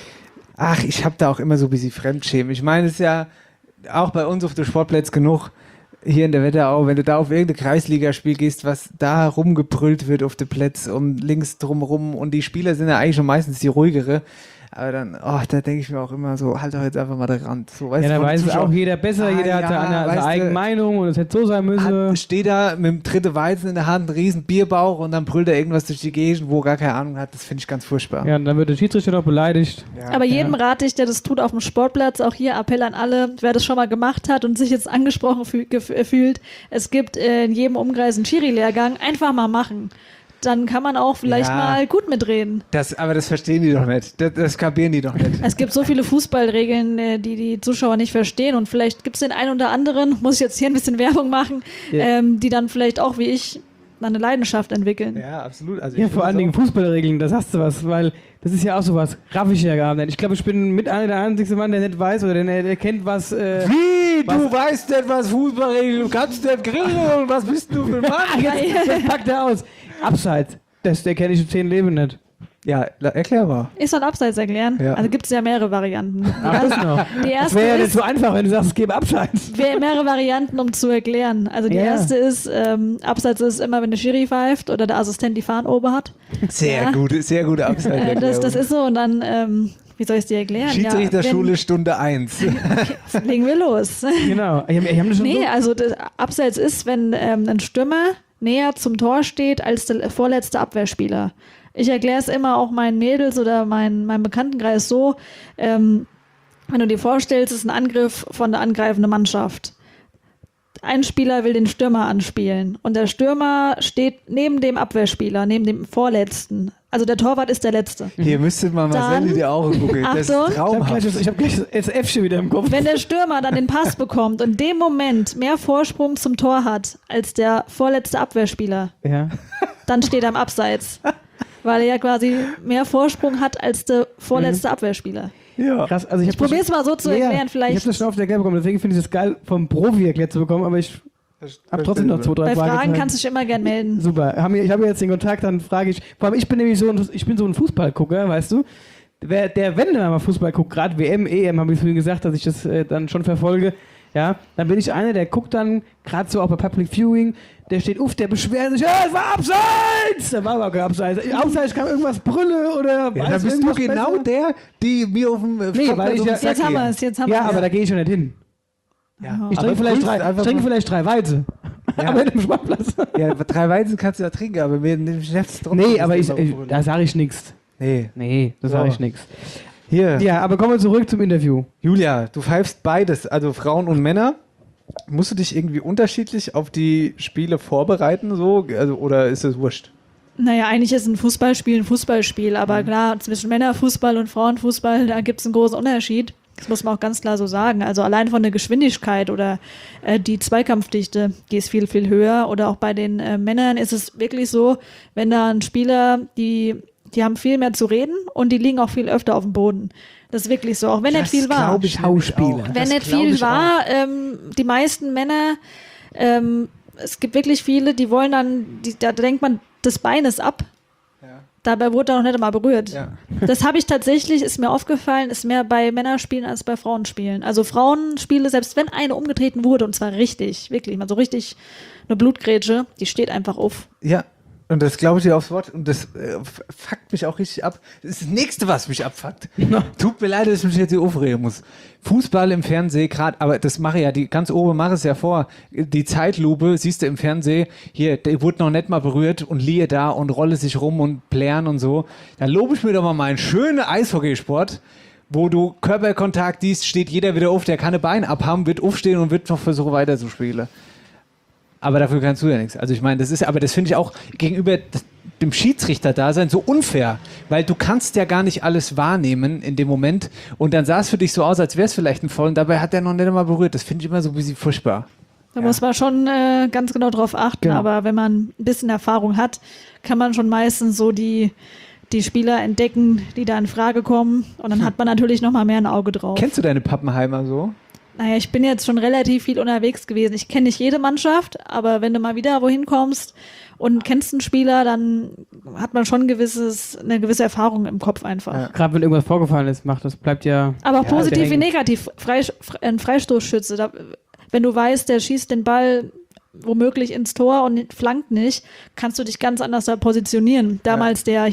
Ach, ich habe da auch immer so ein bisschen Fremdschämen. Ich meine, es ist ja auch bei uns auf den Sportplätzen genug, hier in der Wetterau, wenn du da auf irgendein Kreisligaspiel gehst, was da rumgebrüllt wird auf den Plätzen und links drumherum und die Spieler sind ja eigentlich schon meistens die ruhigere, aber dann, da denke ich mir auch immer so, halt doch jetzt einfach mal den Rand. So, weißt Ja, da du, weiß es auch jeder besser, jeder hat seine eigene Meinung und es hätte so sein müssen. Steht da mit dem dritten Weizen in der Hand, einen riesen Bierbauch und dann brüllt er irgendwas durch die Gegend, wo er gar keine Ahnung hat, das finde ich ganz furchtbar. Ja, und dann wird der Schiedsrichter noch beleidigt. Ja. Aber jedem rate ich, der das tut auf dem Sportplatz, auch hier Appell an alle, wer das schon mal gemacht hat und sich jetzt angesprochen fühlt, es gibt in jedem Umkreis einen Schiri-Lehrgang, einfach mal machen. Dann kann man auch vielleicht mal gut mitreden. Aber das verstehen die doch nicht. Das kapieren die doch nicht. Es gibt so viele Fußballregeln, die die Zuschauer nicht verstehen und vielleicht gibt es den einen oder anderen, muss ich jetzt hier ein bisschen Werbung machen, die dann vielleicht auch wie ich eine Leidenschaft entwickeln. Ja, absolut. Also Ja, vor allen Dingen Fußballregeln, das hast du was, weil das ist ja auch sowas, raff ich ja gar nicht. Ich glaube, ich bin mit einer der einzigste Mann, der nicht weiß oder der kennt was. Wie? Du weißt nicht, was Fußballregeln, du kannst nicht grillen und was bist du für ein Mann? Jetzt packt er aus. Abseits, der kenne ich in 10 Leben nicht. Ja, erklär mal. Ich soll Abseits erklären? Ja. Also gibt es ja mehrere Varianten. Das noch. Die erste Das wäre ja nicht ist, so einfach, wenn du sagst, es gäbe Abseits. mehrere Varianten, um zu erklären. Also die erste ist, Abseits ist immer, wenn der Schiri pfeift oder der Assistent die Fahnober hat. Sehr gute Abseits. Das ist so und dann, wie soll ich es dir erklären? Schiedsrichterschule Stunde 1. Okay, legen wir los. Genau. Haben das schon Also das Abseits ist, wenn ein Stürmer näher zum Tor steht als der vorletzte Abwehrspieler. Ich erkläre es immer auch meinen Mädels oder meinem Bekanntenkreis so, wenn du dir vorstellst, es ist ein Angriff von der angreifenden Mannschaft. Ein Spieler will den Stürmer anspielen und der Stürmer steht neben dem Abwehrspieler, neben dem Vorletzten. Also der Torwart ist der Letzte. Hier müsstet man mal selber in die Augen gucken. Das ist Achtung. traumhaft. Ich habe gleich das Äffchen wieder im Kopf. Wenn der Stürmer dann den Pass bekommt und in dem Moment mehr Vorsprung zum Tor hat als der vorletzte Abwehrspieler, dann steht er im Abseits. Weil er ja quasi mehr Vorsprung hat als der vorletzte Abwehrspieler. Ja. Krass, also ich probiere es mal so zu erklären, vielleicht. Ich habe das schon auf der Gelb bekommen, deswegen finde ich es geil, vom Profi erklärt zu bekommen, aber ich habe trotzdem noch 2, 3 Bei Fragen Fragen. kannst du dich immer gern melden. Super, ich habe jetzt den Kontakt, dann frage ich, vor allem ich bin nämlich so ein Fußballgucker, weißt du, wenn man mal Fußball guckt, gerade WM, EM, habe ich vorhin gesagt, dass ich das dann schon verfolge, ja, dann bin ich einer, der guckt dann, gerade so auch bei Public Viewing, der steht der beschwert sich, es war Abseits! Da war aber kein Abseits. Abseits kam irgendwas Brülle oder Ja, dann bist du genau die mir auf dem weil ich Jetzt haben wir es. Ja, aber da gehe ich schon nicht hin. Ja. Ich trinke vielleicht 3 Weizen. Ja. Aber nicht im Sportplatz. Ja, 3 Weizen kannst du ja trinken, aber mir dem Geschäftstrunk. Nee, aber da sage ich nichts. Nee, da sage ich nichts. Hier. Ja, aber kommen wir zurück zum Interview. Julia, du pfeifst beides, also Frauen und Männer. Musst du dich irgendwie unterschiedlich auf die Spiele vorbereiten, so? Also, oder ist es wurscht? Naja, eigentlich ist ein Fußballspiel ein Fußballspiel, aber klar, zwischen Männerfußball und Frauenfußball, da gibt es einen großen Unterschied. Das muss man auch ganz klar so sagen. Also allein von der Geschwindigkeit oder die Zweikampfdichte, die ist viel, viel höher. Oder auch bei den Männern ist es wirklich so, wenn da ein Spieler, die haben viel mehr zu reden und die liegen auch viel öfter auf dem Boden. Das ist wirklich so, auch wenn nicht viel war. Schauspieler. Wenn nicht viel war, die meisten Männer, es gibt wirklich viele, die wollen dann, da denkt man, das Bein ist ab. Dabei wurde er noch nicht einmal berührt. Ja. Das habe ich tatsächlich, ist mir aufgefallen, ist mehr bei Männerspielen als bei Frauenspielen. Also Frauenspiele, selbst wenn eine umgetreten wurde, und zwar richtig, wirklich, mal so richtig eine Blutgrätsche, die steht einfach auf. Ja, und das glaube ich dir aufs Wort und das fuckt mich auch richtig ab. Das ist das Nächste, was mich abfuckt. Tut mir leid, dass ich mich jetzt hier aufregen muss. Fußball im Fernsehen gerade, aber das mache ich ja, die ganz oben mache es ja vor. Die Zeitlupe, siehst du im Fernsehen, hier, der wurde noch nicht mal berührt und liege da und rolle sich rum und plären und so. Dann lobe ich mir doch mal meinen schönen Eishockeysport, wo du Körperkontakt siehst, steht jeder wieder auf, der kann ein Bein abhaben, wird aufstehen und wird noch versuchen weiterzuspielen. Aber dafür kannst du ja nichts. Also ich meine, das finde ich auch gegenüber dem Schiedsrichter-Dasein so unfair, weil du kannst ja gar nicht alles wahrnehmen in dem Moment und dann sah es für dich so aus, als wäre es vielleicht ein Foul und dabei hat er noch nicht einmal berührt. Das finde ich immer so ein bisschen furchtbar. Da muss man schon ganz genau drauf achten, aber wenn man ein bisschen Erfahrung hat, kann man schon meistens so die Spieler entdecken, die da in Frage kommen und dann hat man natürlich noch mal mehr ein Auge drauf. Kennst du deine Pappenheimer so? Naja, ich bin jetzt schon relativ viel unterwegs gewesen. Ich kenne nicht jede Mannschaft, aber wenn du mal wieder wohin kommst und kennst einen Spieler, dann hat man schon eine gewisse Erfahrung im Kopf einfach. Ja. Gerade wenn irgendwas vorgefallen ist, das bleibt ja... Aber positiv wie negativ. Ein Freistoßschütze, wenn du weißt, der schießt den Ball womöglich ins Tor und flankt nicht, kannst du dich ganz anders da positionieren. Damals der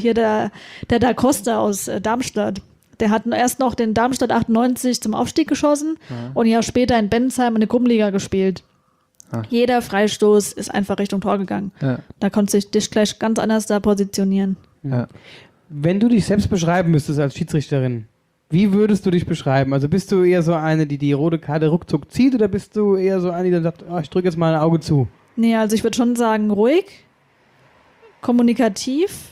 Da Costa aus Darmstadt, der hat erst noch den Darmstadt 98 zum Aufstieg geschossen und ein Jahr später in Bensheim in der Gruppenliga gespielt. Jeder Freistoß ist einfach Richtung Tor gegangen. Ja. Da konntest du dich gleich ganz anders da positionieren. Ja. Wenn du dich selbst beschreiben müsstest als Schiedsrichterin, wie würdest du dich beschreiben? Also bist du eher so eine, die rote Karte ruckzuck zieht oder bist du eher so eine, die dann sagt, ich drücke jetzt mal ein Auge zu? Nee, also ich würde schon sagen ruhig, kommunikativ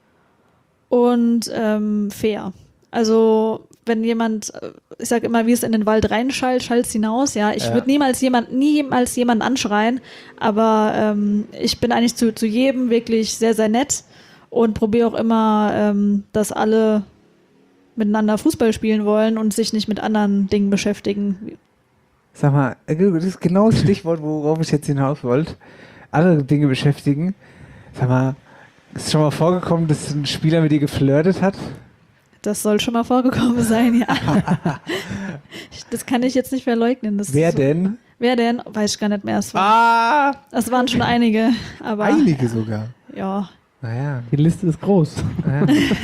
und fair. Also wenn jemand, ich sage immer, wie es in den Wald reinschallt, schallt es hinaus. Ja, ich würde niemals jemanden anschreien, aber ich bin eigentlich zu jedem wirklich sehr, sehr nett und probiere auch immer, dass alle miteinander Fußball spielen wollen und sich nicht mit anderen Dingen beschäftigen. Sag mal, das ist genau das Stichwort, worauf ich jetzt hinaus wollte. Andere Dinge beschäftigen. Sag mal, ist schon mal vorgekommen, dass ein Spieler mit dir geflirtet hat? Das soll schon mal vorgekommen sein, ja. Das kann ich jetzt nicht verleugnen. Wer denn? Wer denn? Weiß ich gar nicht mehr. Es waren schon einige. Aber, einige sogar? Ja. Naja. Die Liste ist groß. Naja.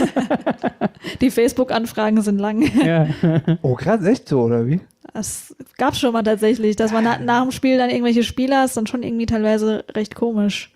Die Facebook-Anfragen sind lang. Ja. Oh, gerade echt so, oder wie? Das gab es schon mal tatsächlich, dass man nach dem Spiel dann irgendwelche Spieler ist, dann schon irgendwie teilweise recht komisch.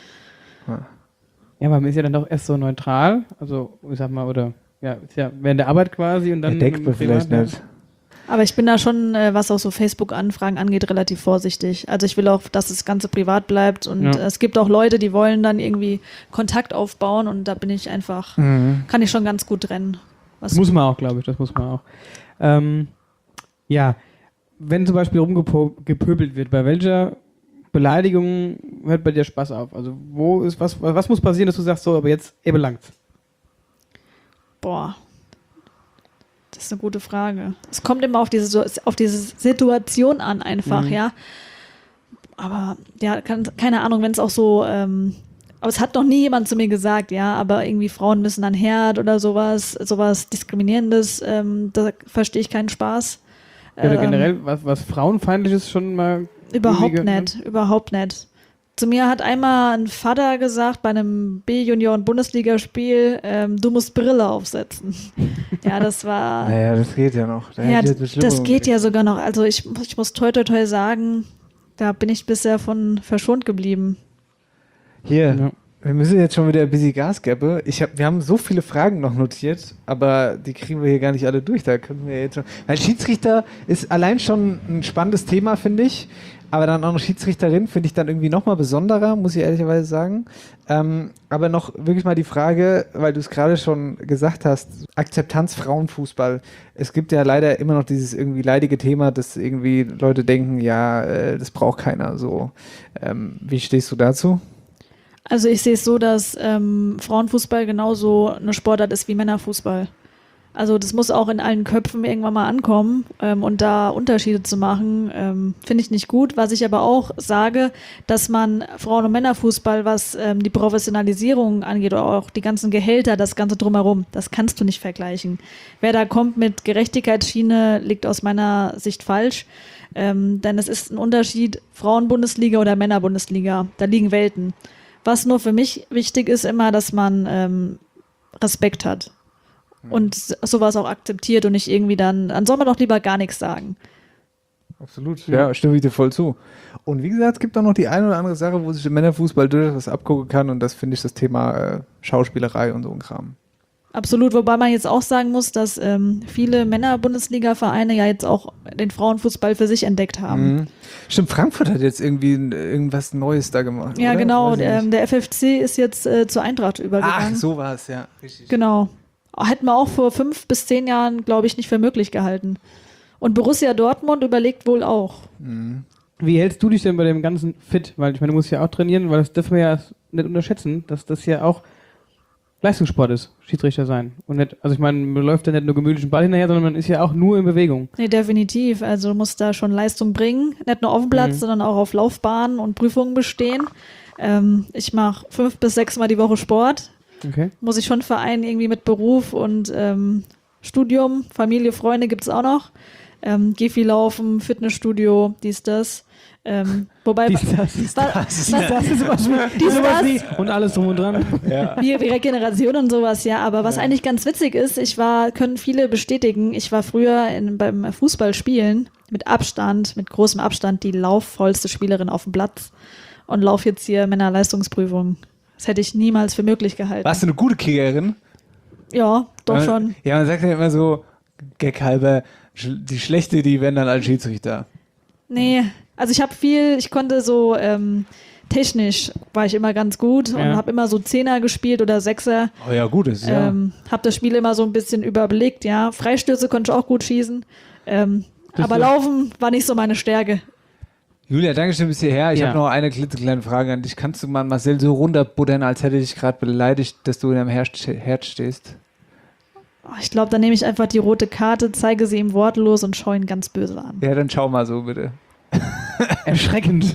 Ja, man ist ja dann doch erst so neutral, also ich sag mal, oder ja, ist ja während der Arbeit quasi und dann... Entdeckt man vielleicht nicht. Aber ich bin da schon, was auch so Facebook-Anfragen angeht, relativ vorsichtig. Also ich will auch, dass das Ganze privat bleibt und es gibt auch Leute, die wollen dann irgendwie Kontakt aufbauen und da bin ich einfach, kann ich schon ganz gut trennen. Das muss man auch, glaube ich, das muss man auch. Ja, wenn zum Beispiel rumgepöbelt wird, bei welcher Beleidigung hört bei dir Spaß auf? Also was muss passieren, dass du sagst, so, aber jetzt belangt's? Boah, das ist eine gute Frage. Es kommt immer auf diese Situation an einfach, ja. Aber ja, keine Ahnung, wenn es auch so, aber es hat noch nie jemand zu mir gesagt, ja, aber irgendwie Frauen müssen an Herd oder sowas Diskriminierendes, da verstehe ich keinen Spaß. Oder generell, was Frauenfeindliches schon mal... Überhaupt nicht. Zu mir hat einmal ein Vater gesagt, bei einem B-Junioren-Bundesligaspiel, du musst Brille aufsetzen. Ja, das war... Naja, das geht ja noch. Das geht ja sogar noch. Also ich muss toi sagen, da bin ich bisher von verschont geblieben. Hier, wir müssen jetzt schon wieder ein bisschen Gas geben. Wir haben so viele Fragen noch notiert, aber die kriegen wir hier gar nicht alle durch. Da können wir jetzt schon... Weil Schiedsrichter ist allein schon ein spannendes Thema, finde ich. Aber dann auch noch Schiedsrichterin finde ich dann irgendwie nochmal besonderer, muss ich ehrlicherweise sagen. Aber noch wirklich mal die Frage, weil du es gerade schon gesagt hast, Akzeptanz Frauenfußball. Es gibt ja leider immer noch dieses irgendwie leidige Thema, dass irgendwie Leute denken, ja, das braucht keiner. So, wie stehst du dazu? Also ich sehe es so, dass Frauenfußball genauso eine Sportart ist wie Männerfußball. Also das muss auch in allen Köpfen irgendwann mal ankommen und da Unterschiede zu machen, finde ich nicht gut. Was ich aber auch sage, dass man Frauen- und Männerfußball, was die Professionalisierung angeht oder auch die ganzen Gehälter, das Ganze drumherum, das kannst du nicht vergleichen. Wer da kommt mit Gerechtigkeitsschiene, liegt aus meiner Sicht falsch. Denn es ist ein Unterschied, Frauenbundesliga oder Männerbundesliga, da liegen Welten. Was nur für mich wichtig ist immer, dass man Respekt hat. Und sowas auch akzeptiert und nicht irgendwie dann soll man doch lieber gar nichts sagen. Absolut, ja, stimme ich dir voll zu. Und wie gesagt, es gibt auch noch die eine oder andere Sache, wo sich der Männerfußball durchaus abgucken kann und das finde ich das Thema Schauspielerei und so ein Kram. Absolut, wobei man jetzt auch sagen muss, dass viele Männer-Bundesliga-Vereine ja jetzt auch den Frauenfußball für sich entdeckt haben. Mhm. Stimmt, Frankfurt hat jetzt irgendwie irgendwas Neues da gemacht. Ja, oder? genau, der FFC ist jetzt zur Eintracht übergegangen. Ach, so war es, ja, richtig. Genau. Hätten wir auch vor 5 bis 10 Jahren, glaube ich, nicht für möglich gehalten. Und Borussia Dortmund überlegt wohl auch. Mhm. Wie hältst du dich denn bei dem ganzen fit? Weil ich meine, du musst ja auch trainieren, weil das dürfen wir ja nicht unterschätzen, dass das ja auch Leistungssport ist, Schiedsrichter sein. Und nicht, also ich meine, man läuft ja nicht nur gemütlichen Ball hinterher, sondern man ist ja auch nur in Bewegung. Nee, definitiv. Also du musst da schon Leistung bringen. Nicht nur auf dem Platz, sondern auch auf Laufbahnen und Prüfungen bestehen. Ich mache 5 bis 6 Mal die Woche Sport. Okay. Muss ich schon vereinen, irgendwie mit Beruf und Studium, Familie, Freunde gibt's auch noch. Geh viel laufen, Fitnessstudio, dies, das. Wobei Dies, das und alles drum und dran. Ja. Wie Regeneration und sowas, ja. Aber was eigentlich ganz witzig ist, können viele bestätigen, ich war früher beim Fußballspielen mit Abstand, mit großem Abstand, die laufvollste Spielerin auf dem Platz und laufe jetzt hier Männerleistungsprüfung. Das hätte ich niemals für möglich gehalten. Warst du eine gute Kickerin? Ja, doch schon. Ja, man sagt ja immer so, Gag-halber, die Schlechte, die werden dann als Schiedsrichter. Nee, also ich konnte so technisch war ich immer ganz gut und habe immer so Zehner gespielt oder Sechser. Oh ja, gut ist, ja. Habe das Spiel immer so ein bisschen überblickt, ja. Freistöße konnte ich auch gut schießen. Aber Laufen war nicht so meine Stärke. Julia, danke schön bis hierher. Ich habe noch eine klitzekleine Frage an dich. Kannst du mal Marcel so runterbuttern, als hätte dich gerade beleidigt, dass du in deinem Herz stehst? Ich glaube, dann nehme ich einfach die rote Karte, zeige sie ihm wortlos und schaue ihn ganz böse an. Ja, dann schau mal so, bitte. Erschreckend.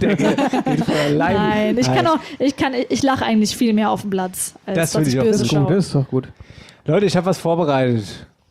Nein, ich lache eigentlich viel mehr auf dem Platz, als das dass ich böse schaue. Das ist doch gut. Leute, ich habe was vorbereitet.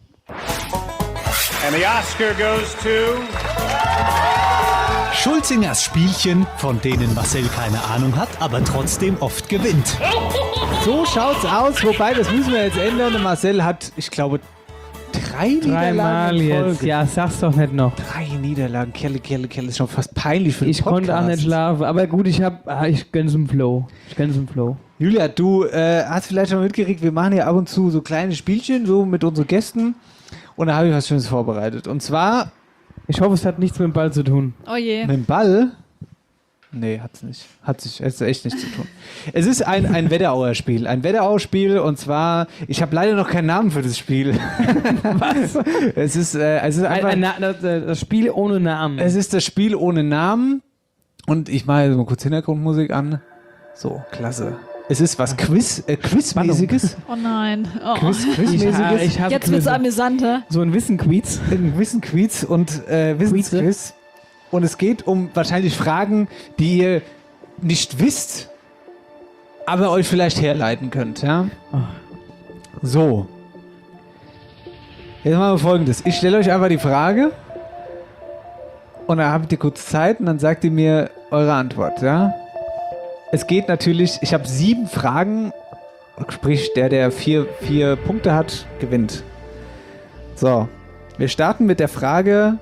And the Oscar goes to Schulzingers Spielchen, von denen Marcel keine Ahnung hat, aber trotzdem oft gewinnt. So schaut's aus, wobei, das müssen wir jetzt ändern. Der Marcel hat, ich glaube, 3 Niederlagen Mal in Folge. jetzt. Ja, sag's doch nicht noch. 3 Niederlagen, Kelle, ist schon fast peinlich für den Ich Podcast. konnte auch nicht schlafen, aber gut, ich gönn's im Flow. Julia, du hast vielleicht schon mitgekriegt, wir machen ja ab und zu so kleine Spielchen, so mit unseren Gästen. Und da habe ich was Schönes vorbereitet. Und zwar... Ich hoffe, es hat nichts mit dem Ball zu tun. Oh je. Mit dem Ball? Nee, hat's nicht. Hat echt nichts zu tun. Es ist ein Wetterauer-Spiel. Ein Wetterauer-Spiel und zwar, ich habe leider noch keinen Namen für das Spiel. Was? Es ist einfach... Das Spiel ohne Namen. Es ist das Spiel ohne Namen und ich mache jetzt mal kurz Hintergrundmusik an. So, klasse. Es ist was Quizmäßiges. Oh nein. Oh. Quizmäßiges. Jetzt wird's amüsant, hä? So ein Wissenquiz. Ein Wissenquiz und Wissensquiz. Und es geht um wahrscheinlich Fragen, die ihr nicht wisst, aber euch vielleicht herleiten könnt. Ja? So. Jetzt machen wir Folgendes. Ich stelle euch einfach die Frage und dann habt ihr kurz Zeit und dann sagt ihr mir eure Antwort. Ja? Es geht natürlich, ich habe 7 Fragen, sprich der 4 Punkte hat, gewinnt. So, wir starten mit der Frage,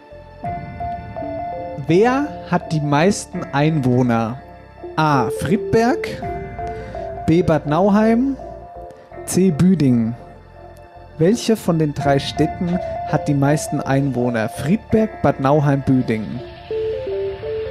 wer hat die meisten Einwohner? A. Friedberg, B. Bad Nauheim, C. Büdingen. Welche von den 3 Städten hat die meisten Einwohner? Friedberg, Bad Nauheim, Büdingen.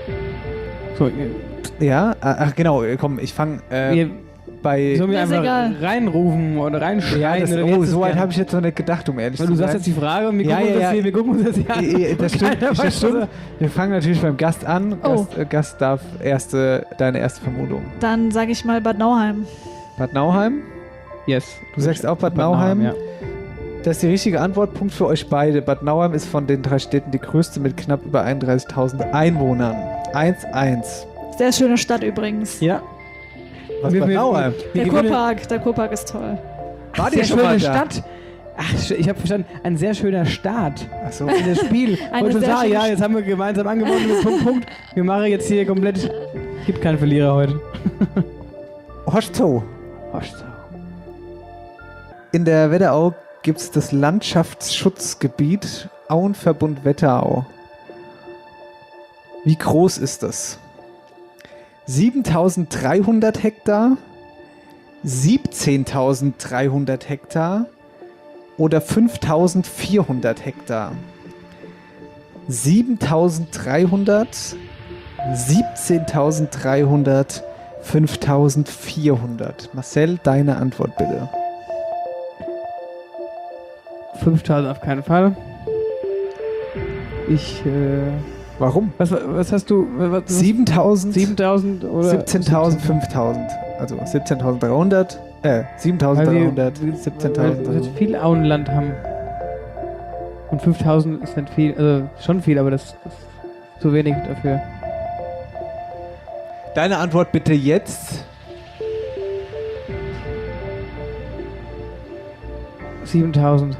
So, Ja, ach genau, komm, ich fange bei... sollen wir Ist einfach egal. reinrufen oder reinschreien? oder wie so weit jetzt habe ich jetzt noch nicht gedacht, um ehrlich Weil zu du sein. sagst jetzt die Frage und wir Ja, gucken uns ja, das hier, ja. wir gucken uns das hier an. Das stimmt, Keiner weiß, das stimmt. was Wir fangen natürlich beim Gast an. Oh. Gast darf deine erste Vermutung. Dann sage ich mal Bad Nauheim. Bad Nauheim? Yes. Du sagst auch Bad Nauheim? ja. Das ist die richtige Antwort. Punkt für euch beide. Bad Nauheim ist von den 3 Städten die größte mit knapp über 31.000 Einwohnern. 1-1. Sehr schöne Stadt übrigens. Ja. Was Bad Nauheim? Der Kurpark ist toll. War Sehr die schon mal schöne da? Stadt. Ach, ich habe verstanden, ein sehr schöner Start. Achso. In das Spiel. Eine Wollte schon sehr sagen, schöne ja, jetzt haben wir gemeinsam angewonnen mit Punkt. Wir machen jetzt hier komplett... Gibt keinen Verlierer heute. Horschzow. In der Wetterau gibt es das Landschaftsschutzgebiet Auenverbund Wetterau. Wie groß ist das? 7.300 Hektar, 17.300 Hektar oder 5.400 Hektar? 7.300, 17.300, 5.400. Marcel, deine Antwort bitte. 5.000 auf keinen Fall. Warum? Was hast du? 7.000, 7.000 oder 17.000, 5.000. Also 17.300, 7.300, Weil wir 17.300. viel Auenland haben. Und 5.000 ist nicht viel, also schon viel, aber das ist zu wenig dafür. Deine Antwort bitte jetzt. 7.000.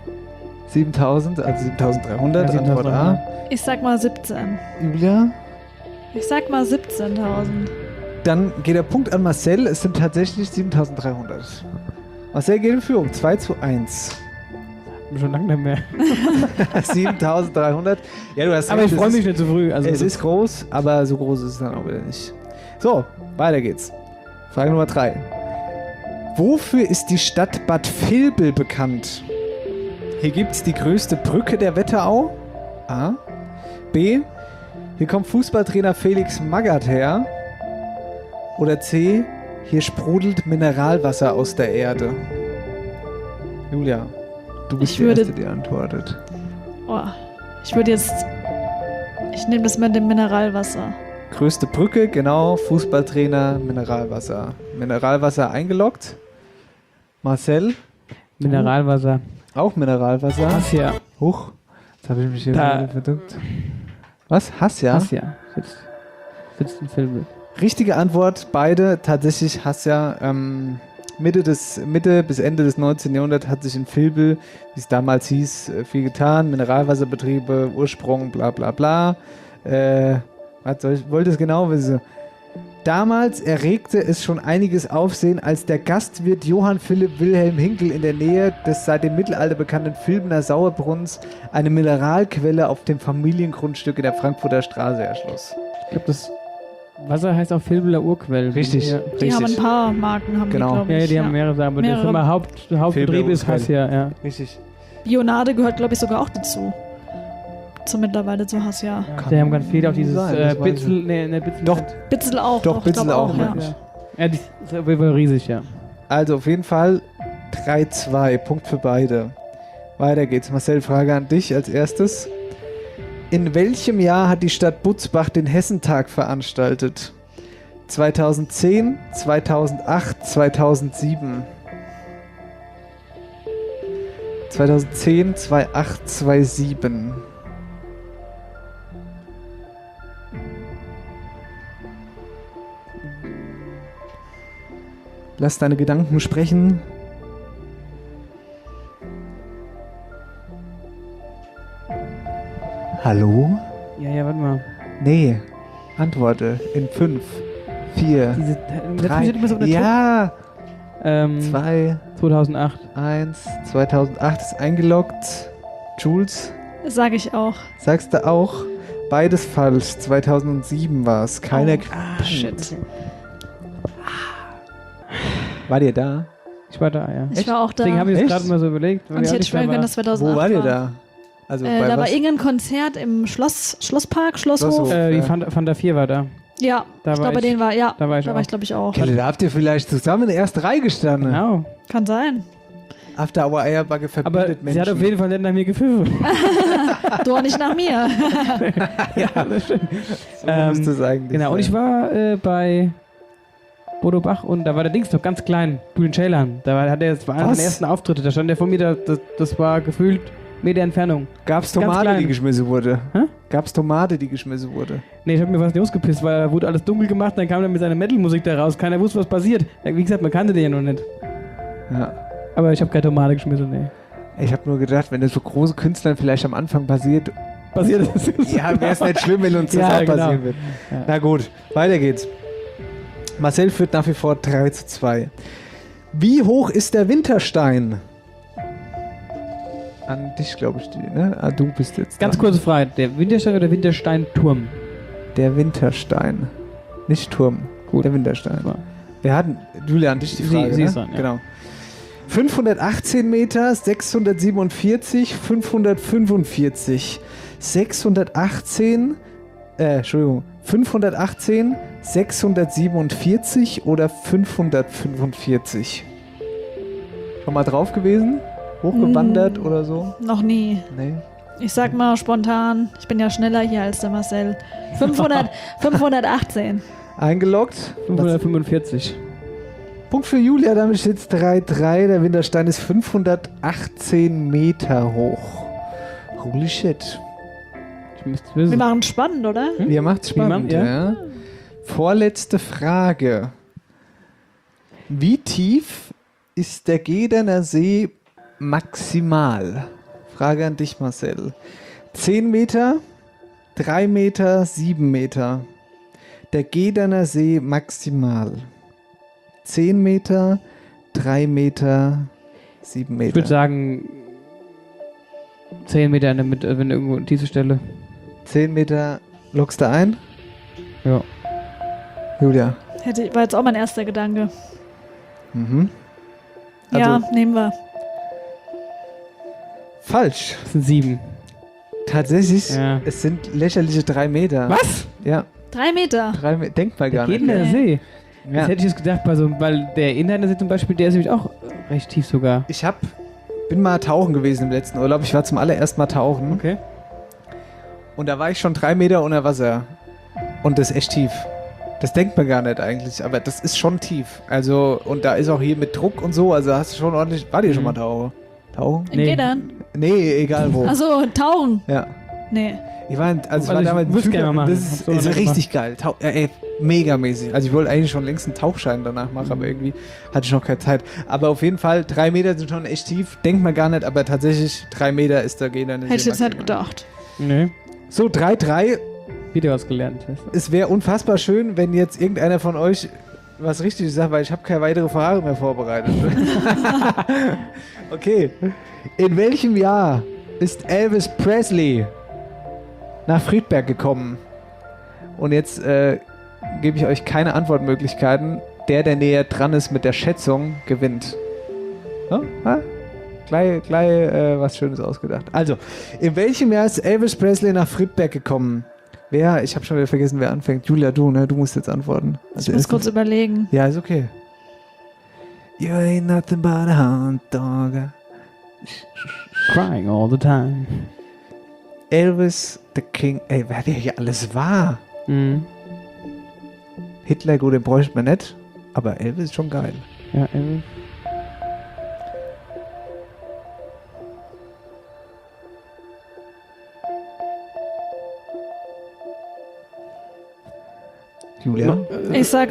7.000, also 7.300, Ja, Antwort A. Ich sag mal 17. Julia? Ich sag mal 17.000. Dann geht der Punkt an Marcel, es sind tatsächlich 7.300. Marcel geht in Führung, 2-1. Schon lange nicht mehr. 7.300. Ja, du hast Aber recht, ich freue mich nicht zu früh. Also es ist groß, aber so groß ist es dann auch wieder nicht. So, weiter geht's. Frage Nummer 3. Wofür ist die Stadt Bad Vilbel bekannt? Hier gibt's die größte Brücke der Wetterau. A. B. Hier kommt Fußballtrainer Felix Magath her. Oder C. Hier sprudelt Mineralwasser aus der Erde. Julia, du bist die Erste, die antwortet. Oh, ich nehme das mit dem Mineralwasser. Größte Brücke, genau, Fußballtrainer, Mineralwasser. Mineralwasser eingeloggt. Marcel? Mineralwasser. Auch Mineralwasser? Hassia. Huch, jetzt habe ich mich hier Da- verdummt. Was? Hassia? Hassia. Sitzt in Vilbel. Richtige Antwort, beide tatsächlich Hassia. Mitte bis Ende des 19. Jahrhunderts hat sich in Vilbel, wie es damals hieß, viel getan. Mineralwasserbetriebe, Ursprung, bla bla bla. Wollte es genau wissen. Damals erregte es schon einiges Aufsehen, als der Gastwirt Johann Philipp Wilhelm Hinkel in der Nähe des seit dem Mittelalter bekannten Vilbener Sauerbrunnens eine Mineralquelle auf dem Familiengrundstück in der Frankfurter Straße erschloss. Ich glaube, das Wasser heißt auch Vilbeler Urquell. Richtig. Ja. Die haben ein paar Marken, haben Genau. die, glaube ich. Ja, die haben mehrere Sachen, aber der Mehrere. Firma Hauptbetrieb ist Urquell. Hassia, ja. Richtig. Bionade gehört, glaube ich, sogar auch dazu. Mittlerweile zu Hassia. Die haben ganz viel, auch dieses sein, das weiß Bitzel, Bitzel. Doch, Bitzel auch. Doch, ich Bitzel glaub auch, ja. Mensch. Ja, die ist auf jeden Fall riesig, ja. Also auf jeden Fall 3-2, Punkt für beide. Weiter geht's. Marcel, Frage an dich als erstes. In welchem Jahr hat die Stadt Butzbach den Hessentag veranstaltet? 2010, 2008, 2007? 2010, 2008, 2007. Lass deine Gedanken sprechen. Hallo? Ja, warte mal. Nee. Antworte in 5, 4, Diese, 3. immer so Ja. 2. 2008. 1. 2008 ist eingeloggt. Jules, Sage ich auch. sagst du auch? Beides falsch. 2007 war es. Keine. Shit. War ihr da? Ich war da, ja. Ich war auch da. Deswegen habe ich Echt? jetzt gerade mal so überlegt. Und ich hätte schwören können, dass 2008 Wo war ihr da? Also bei da war was? irgendein Konzert im Schlosspark, Schlosshof. Schlosshof. Die Fanta 4 war da. Ja, Da ich war glaube, ich- den war, ja, da war ich auch. glaube ich auch. Kelle, da habt ihr vielleicht zusammen in der ersten Reihe gestanden. Genau. Kann sein. After Hour Eierbacke Aber verbindet Menschen. sie hat auf jeden Fall nicht nach mir gepfiffen. Du auch nicht nach mir. Ja, das stimmt. musst du es eigentlich Genau, und ich war bei Bodo Bach und da war der Dings noch ganz klein, Julian Ceylan. Das war einer Was? der ersten Auftritte, da stand der vor mir, das war gefühlt Meter Entfernung. Gab's Ganz Tomate, klein. die geschmissen wurde? Hä? Gab's Tomate, die geschmissen wurde? Nee, ich hab mir was nicht ausgepisst, weil da wurde alles dunkel gemacht, dann kam er mit seiner Metal-Musik da raus, keiner wusste, was passiert. Wie gesagt, man kannte den ja noch nicht. Ja. Aber ich habe keine Tomate geschmissen, nee. Ich habe nur gedacht, wenn das so große Künstlern vielleicht am Anfang passiert das. Ja, wäre es nicht schlimm, wenn uns das Ja, auch genau. passieren wird. Ja. Na gut, weiter geht's. Marcel führt nach wie vor 3:2. Wie hoch ist der Winterstein? An dich, glaube ich, ne? Ah, du bist jetzt Ganz dran. kurze Frage, der Winterstein oder Wintersteinturm? Der Winterstein. Nicht Turm. Gut. Der Winterstein. Ja. Wir hatten, Julia, an dich die Frage. Sie ne? ist dran, ja. Genau. 518 Meter, 647, 545. 618, Entschuldigung, 518, 647 oder 545? Schon mal drauf gewesen? Hochgewandert oder so? Noch nie. Nee. Ich sag mal spontan, ich bin ja schneller hier als der Marcel. 518. Eingeloggt? 545. Punkt für Julia, damit steht es 3:3. Der Winterstein ist 518 Meter hoch. Holy shit. Ich müsste es wissen. Wir machen spannend, oder? Ihr macht's spannend, Wir machen, ja. Vorletzte Frage. Wie tief ist der Gederner See maximal? Frage an dich, Marcel. 10 Meter, 3 Meter, 7 Meter. Der Gederner See maximal. 10 Meter, 3 Meter, 7 Meter. Ich würde sagen 10 Meter in der Mitte, wenn irgendwo an diese Stelle. 10 Meter, lockst du ein? Ja. Julia. War jetzt auch mein erster Gedanke. Mhm. Ja, Also- nehmen wir. Falsch. Das sind 7. Tatsächlich, Ja. es sind lächerliche 3 Meter. Was? Ja, 3 Meter. 3 Meter. Denkt mal gar Der nicht. Gederner See. Ja. Das hätte ich jetzt gedacht, weil der Inhalte See zum Beispiel, der ist nämlich auch recht tief sogar. Ich bin mal tauchen gewesen im letzten Urlaub. Ich war zum allerersten Mal tauchen. Okay. Und da war ich schon 3 Meter unter Wasser. Und das ist echt tief. Das denkt man gar nicht eigentlich, aber das ist schon tief. Also, und da ist auch hier mit Druck und so, also hast du schon ordentlich. War dir schon mal tauchen? Tauchen? In Gedern? Nee, egal wo. Achso, tauchen. Ja. Nee. Ich war Also damals ich wüsste gerne mal machen. Das ist, Hab's auch noch nicht richtig geil. Megamäßig. Also ich wollte eigentlich schon längst einen Tauchschein danach machen, aber irgendwie hatte ich noch keine Zeit. Aber auf jeden Fall, 3 Meter sind schon echt tief. Denkt man gar nicht, aber tatsächlich 3 Meter ist da Gederner See. Hätte ich jetzt nicht maximal. gedacht. Nee. So, 3:3. Wieder was gelernt. Es wäre unfassbar schön, wenn jetzt irgendeiner von euch was Richtiges sagt, weil ich habe keine weitere Frage mehr vorbereitet. Okay. In welchem Jahr ist Elvis Presley nach Friedberg gekommen? Und jetzt gebe ich euch keine Antwortmöglichkeiten. Der näher dran ist mit der Schätzung, gewinnt. Ja? Gleich was Schönes ausgedacht. Also, in welchem Jahr ist Elvis Presley nach Friedberg gekommen? Ich habe schon wieder vergessen, wer anfängt. Julia, du, ne? Du musst jetzt antworten. Ich muss kurz überlegen. Ja, ist okay. You ain't nothing but a hound dog. Crying all the time. Elvis the King. Ey, wer der hier alles war? Mhm. Hitler, gut, den bräuchte man nicht. Aber Elvis ist schon geil. Ja, Elvis. Julia? Ich sag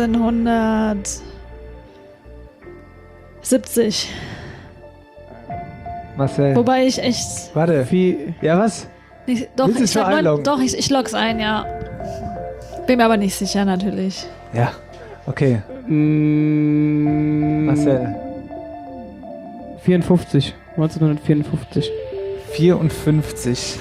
1970. Marcel. Wobei ich echt. Warte. Ja, was? Doch, Willst du ich es schon sag einloggen? doch, ich log's ein, ja. Bin mir aber nicht sicher, natürlich. Ja. Okay. Marcel. 54. 1954. 54.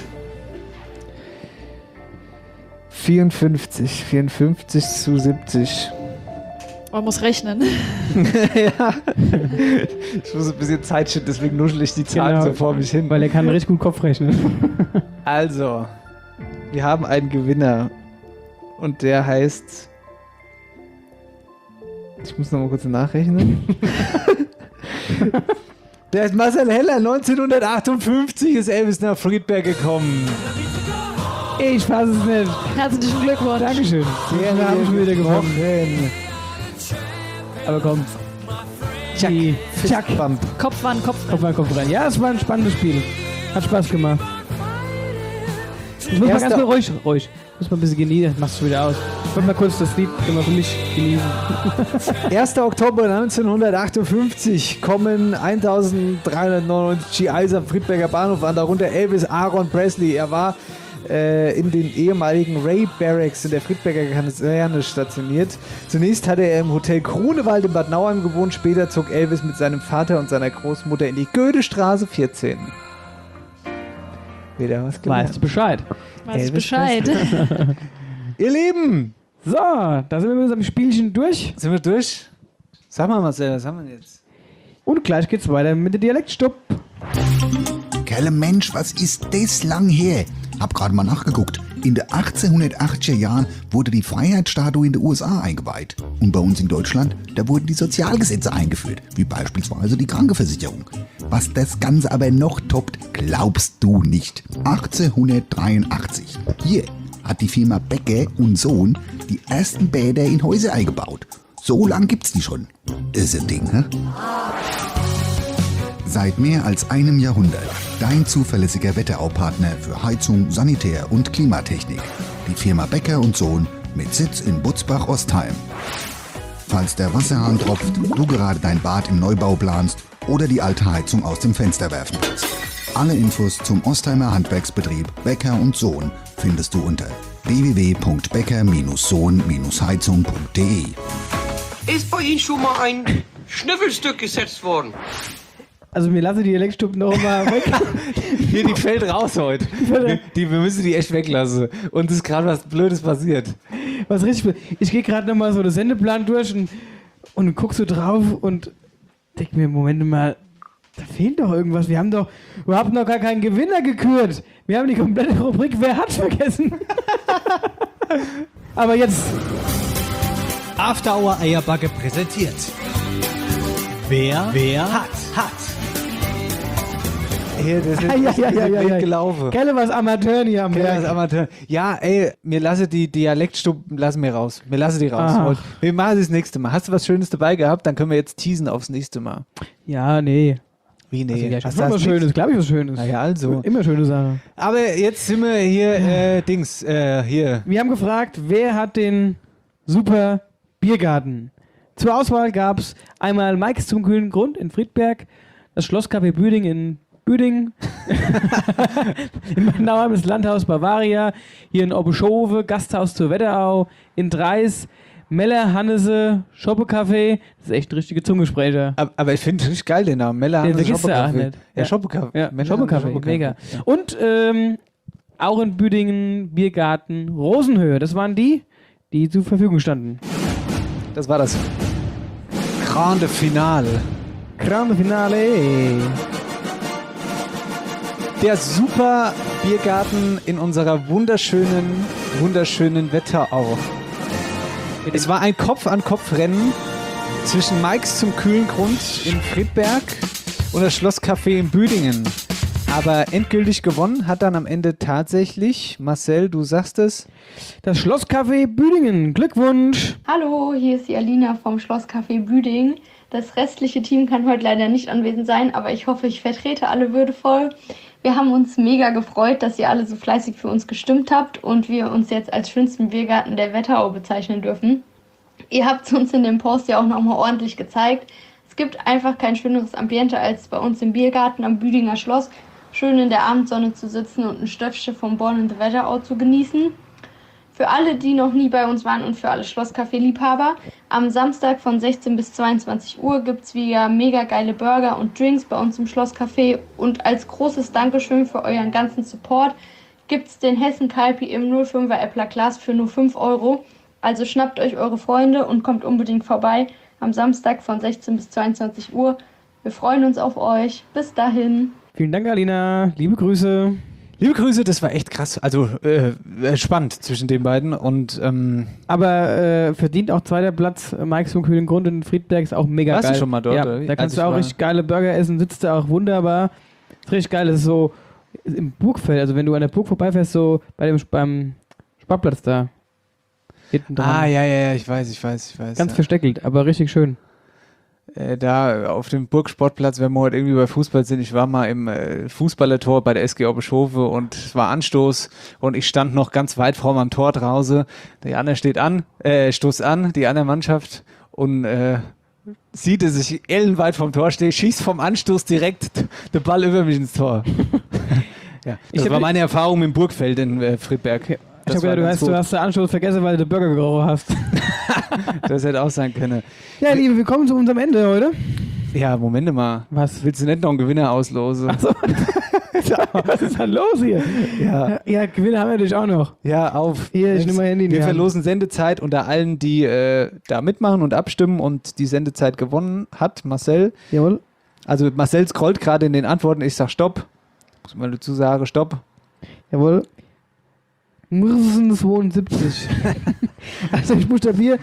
54 zu 70. Man muss rechnen. Ja. Ich muss ein bisschen Zeit schinden, deswegen nuschel ich die Zahlen so vor mich hin. Weil er kann richtig gut Kopf rechnen. Also, wir haben einen Gewinner. Und der heißt... Ich muss noch mal kurz nachrechnen. Der ist Marcel Heller. 1958 ist Elvis nach Friedberg gekommen. Ich fasse es nicht. Herzlichen Glückwunsch. Dankeschön. Der haben schon wieder gewonnen. Aber komm. Chuck. Kopfwand. Kopfwand. Ja, es war ein spannendes Spiel. Hat Spaß gemacht. Ich muss mal ganz kurz ruhig. Muss mal ein bisschen genießen. Machst du wieder aus. Ich wollte mal kurz das Lied immer für mich genießen. 1. Oktober 1958 kommen 1399 GIs am Friedberger Bahnhof an, darunter Elvis Aaron Presley. Er war in den ehemaligen Ray Barracks in der Friedberger Kaserne stationiert. Zunächst hatte er im Hotel Grunewald in Bad Nauheim gewohnt, später zog Elvis mit seinem Vater und seiner Großmutter in die Goethestraße 14. Wieder was gelernt. Weißt Bescheid. Ihr Lieben! So, da sind wir mit unserem Spielchen durch. Sind wir durch? Sag mal, Marcel, was haben wir jetzt? Und gleich geht's weiter mit der Dialektstub. Kerle Mensch, was ist das lang her? Hab gerade mal nachgeguckt. In den 1880er Jahren wurde die Freiheitsstatue in den USA eingeweiht. Und bei uns in Deutschland, da wurden die Sozialgesetze eingeführt, wie beispielsweise die Krankenversicherung. Was das Ganze aber noch toppt, glaubst du nicht. 1883. Hier hat die Firma Becker und Sohn die ersten Bäder in Häuser eingebaut. So lang gibt's die schon. Ist ein Ding, hä? Seit mehr als einem Jahrhundert dein zuverlässiger Wetterau-Partner für Heizung, Sanitär und Klimatechnik. Die Firma Becker und Sohn mit Sitz in Butzbach-Ostheim. Falls der Wasserhahn tropft, du gerade dein Bad im Neubau planst oder die alte Heizung aus dem Fenster werfen willst. Alle Infos zum Ostheimer Handwerksbetrieb Becker und Sohn findest du unter www.becker-sohn-heizung.de. Ist bei Ihnen schon mal ein Schnüffelstück gesetzt worden? Also mir lasse die Dialektstub noch mal weg. Hier, die fällt raus heute. Wir müssen die echt weglassen. Und es ist gerade was Blödes passiert. Was richtig. Ich gehe gerade noch mal so den Sendeplan durch und guck so drauf und denke mir, Moment mal, da fehlt doch irgendwas. Wir haben doch überhaupt noch gar keinen Gewinner gekürt. Wir haben die komplette Rubrik Wer hat vergessen. Aber jetzt. After Hour Eierbacke präsentiert. Wer hat. Hier, das ist ja. gelaufen. Kelle was Amateur hier am Werk. Ja, ey, mir lasse die Dialektstub, lassen wir raus. Wir lassen die raus. Wir machen das nächste Mal. Hast du was Schönes dabei gehabt? Dann können wir jetzt teasen aufs nächste Mal. Ja, nee. Wie nee? Also, ja, was Schönes, glaube ich, was Schönes. Na ja, also. Immer schöne Sache. Aber jetzt sind wir hier, hier. Wir haben gefragt, wer hat den super Biergarten? Zur Auswahl gab es einmal Mike's zum kühlen Grund in Friedberg, das Schlosscafé Büding in Büding, in Bad Nauheim das Landhaus Bavaria, hier in Obeschove, Gasthaus zur Wetterau, in Dreis, Meller, Hannese, Schoppecafé. Das ist echt ein richtiger Zungensprecher. Aber ich finde es richtig geil, den Namen. Meller, Hannese, Schoppecafé. Ja, Schoppecafé. Ja, Schoppecafé, mega. Ja. Und auch in Büdingen, Biergarten, Rosenhöhe. Das waren die zur Verfügung standen. Das war das Grande Finale. Der super Biergarten in unserer wunderschönen Wetterau. Es war ein Kopf-an-Kopf-Rennen zwischen Mike's zum kühlen Grund in Friedberg und das Schlosscafé in Büdingen. Aber endgültig gewonnen hat dann am Ende tatsächlich, Marcel, du sagst es, das Schlosscafé Büdingen. Glückwunsch! Hallo, hier ist die Alina vom Schlosscafé Büdingen. Das restliche Team kann heute leider nicht anwesend sein, aber ich hoffe, ich vertrete alle würdevoll. Wir haben uns mega gefreut, dass ihr alle so fleißig für uns gestimmt habt und wir uns jetzt als schönsten Biergarten der Wetterau bezeichnen dürfen. Ihr habt es uns in dem Post ja auch nochmal ordentlich gezeigt. Es gibt einfach kein schöneres Ambiente als bei uns im Biergarten am Büdinger Schloss, schön in der Abendsonne zu sitzen und ein Stöpfchen vom Born in the Wetterau zu genießen. Für alle, die noch nie bei uns waren und für alle Schlosscafé-Liebhaber, am Samstag von 16 bis 22 Uhr gibt es wieder mega geile Burger und Drinks bei uns im Schlosscafé. Und als großes Dankeschön für euren ganzen Support gibt es den Hessen Kalpi im 05er Äppler Glas für nur 5 €. Also schnappt euch eure Freunde und kommt unbedingt vorbei am Samstag von 16 bis 22 Uhr. Wir freuen uns auf euch. Bis dahin. Vielen Dank, Alina. Liebe Grüße. Liebe Grüße, das war echt krass. Also spannend zwischen den beiden. Und, aber verdient auch zweiter Platz. Mike's vom Kühlengrund in Friedberg ist auch mega geil. Warst du schon mal dort? Ja, da kannst du auch richtig geile Burger essen, sitzt da auch wunderbar. Ist richtig geil. Das ist so im Burgfeld, also wenn du an der Burg vorbeifährst, so beim Sportplatz da. Hinten dran. Ja, ich weiß. Ganz versteckelt, aber richtig schön. Da auf dem Burgsportplatz, wenn wir heute irgendwie bei Fußball sind, ich war mal im Fußballertor bei der SG Oberschofe und es war Anstoß und ich stand noch ganz weit vor meinem Tor draußen. Der andere stoßt an, die andere Mannschaft und sieht, dass ich ellenweit vom Tor stehe, schießt vom Anstoß direkt den Ball über mich ins Tor. Ja, das war meine Erfahrung mit dem Burgfeld in Friedberg. Ich habe gedacht, du hast den Anstoß vergessen, weil du den Burger gerochen hast. Das hätte auch sein können. Ja, Liebe, wir kommen zu unserem Ende heute. Ja, Moment mal. Was? Willst du nicht noch einen Gewinner auslosen? Ach so. Was ist denn los hier? Ja, Gewinner haben wir natürlich auch noch. Ja, auf. Hier, ich nehme mal Handy in die Wir Hand. verlosen Sendezeit unter allen, die da mitmachen und abstimmen und die Sendezeit gewonnen hat, Marcel. Jawohl. Also Marcel scrollt gerade in den Antworten, ich sag Stopp. Muss mal dazu sagen, Stopp. Jawohl. 72. Also ich buchstabiere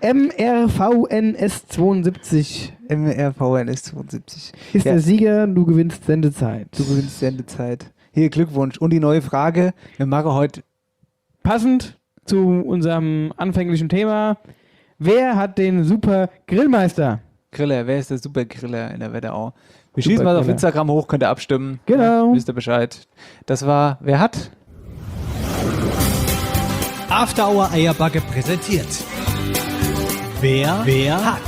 MRVNS72. MRVNS72. Ist der Sieger, du gewinnst Sendezeit. Hier, Glückwunsch. Und die neue Frage, wir machen heute passend zu unserem anfänglichen Thema. Wer hat den Super Grillmeister? Griller, wer ist der Super Griller in der Wetterau? Wir schießen mal auf Instagram hoch, könnt ihr abstimmen. Genau. Wisst ihr Bescheid. Das war, wer hat? After Hour Eierbacke präsentiert. Wer hat.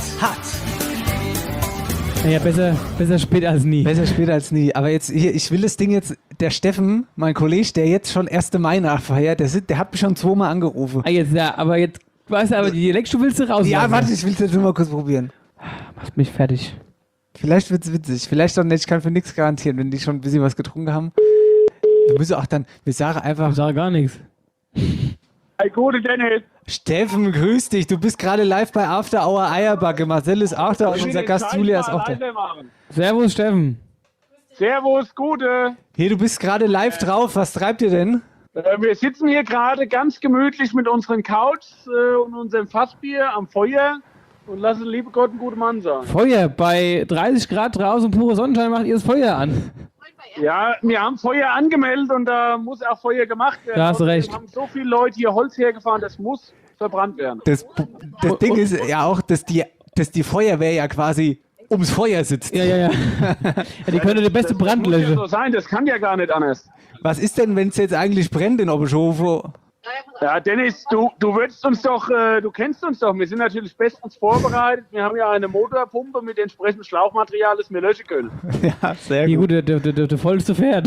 Naja, besser spät als nie. Besser spät als nie. Aber jetzt hier, ich will das Ding jetzt, der Steffen, mein Kollege, der jetzt schon 1. Mai nachfeiert, der hat mich schon 2-mal angerufen. Aber jetzt, weißt du, aber die Dialektstufe willst du raus. Ja, warte, ich will es jetzt nur mal kurz probieren. Macht mich fertig. Vielleicht wird's witzig, vielleicht auch nicht, ich kann für nichts garantieren, wenn die schon ein bisschen was getrunken haben. Wir müssen auch dann, wir sagen einfach... Ich sage gar nichts. Hey, gute Dennis. Steffen, grüß dich. Du bist gerade live bei After Hour Eierbacke. Marcel ist auch da und unser Gast Julia ist auch da. Servus, Steffen. Servus, gute. Hier, du bist gerade live drauf. Was treibt ihr denn? Wir sitzen hier gerade ganz gemütlich mit unseren Couch und unserem Fassbier am Feuer und lassen liebe Gott einen guten Mann sein. Feuer, bei 30 Grad draußen, pure Sonnenschein macht ihr das Feuer an. Ja, wir haben Feuer angemeldet und da muss auch Feuer gemacht werden. Da hast du recht. Wir haben so viele Leute hier Holz hergefahren, das muss verbrannt werden. Das Ding ist ja auch, dass die Feuerwehr ja quasi ums Feuer sitzt. Ja, die könnte die beste Brandlösche. Das muss ja so sein, das kann ja gar nicht anders. Was ist denn, wenn es jetzt eigentlich brennt in Oberschofe? Ja, Dennis, du würdest uns doch, du kennst uns doch. Wir sind natürlich bestens vorbereitet. Wir haben ja eine Motorpumpe mit entsprechendem Schlauchmaterial, das wir löschen können. Ja, sehr gut. Der vollste Pferd.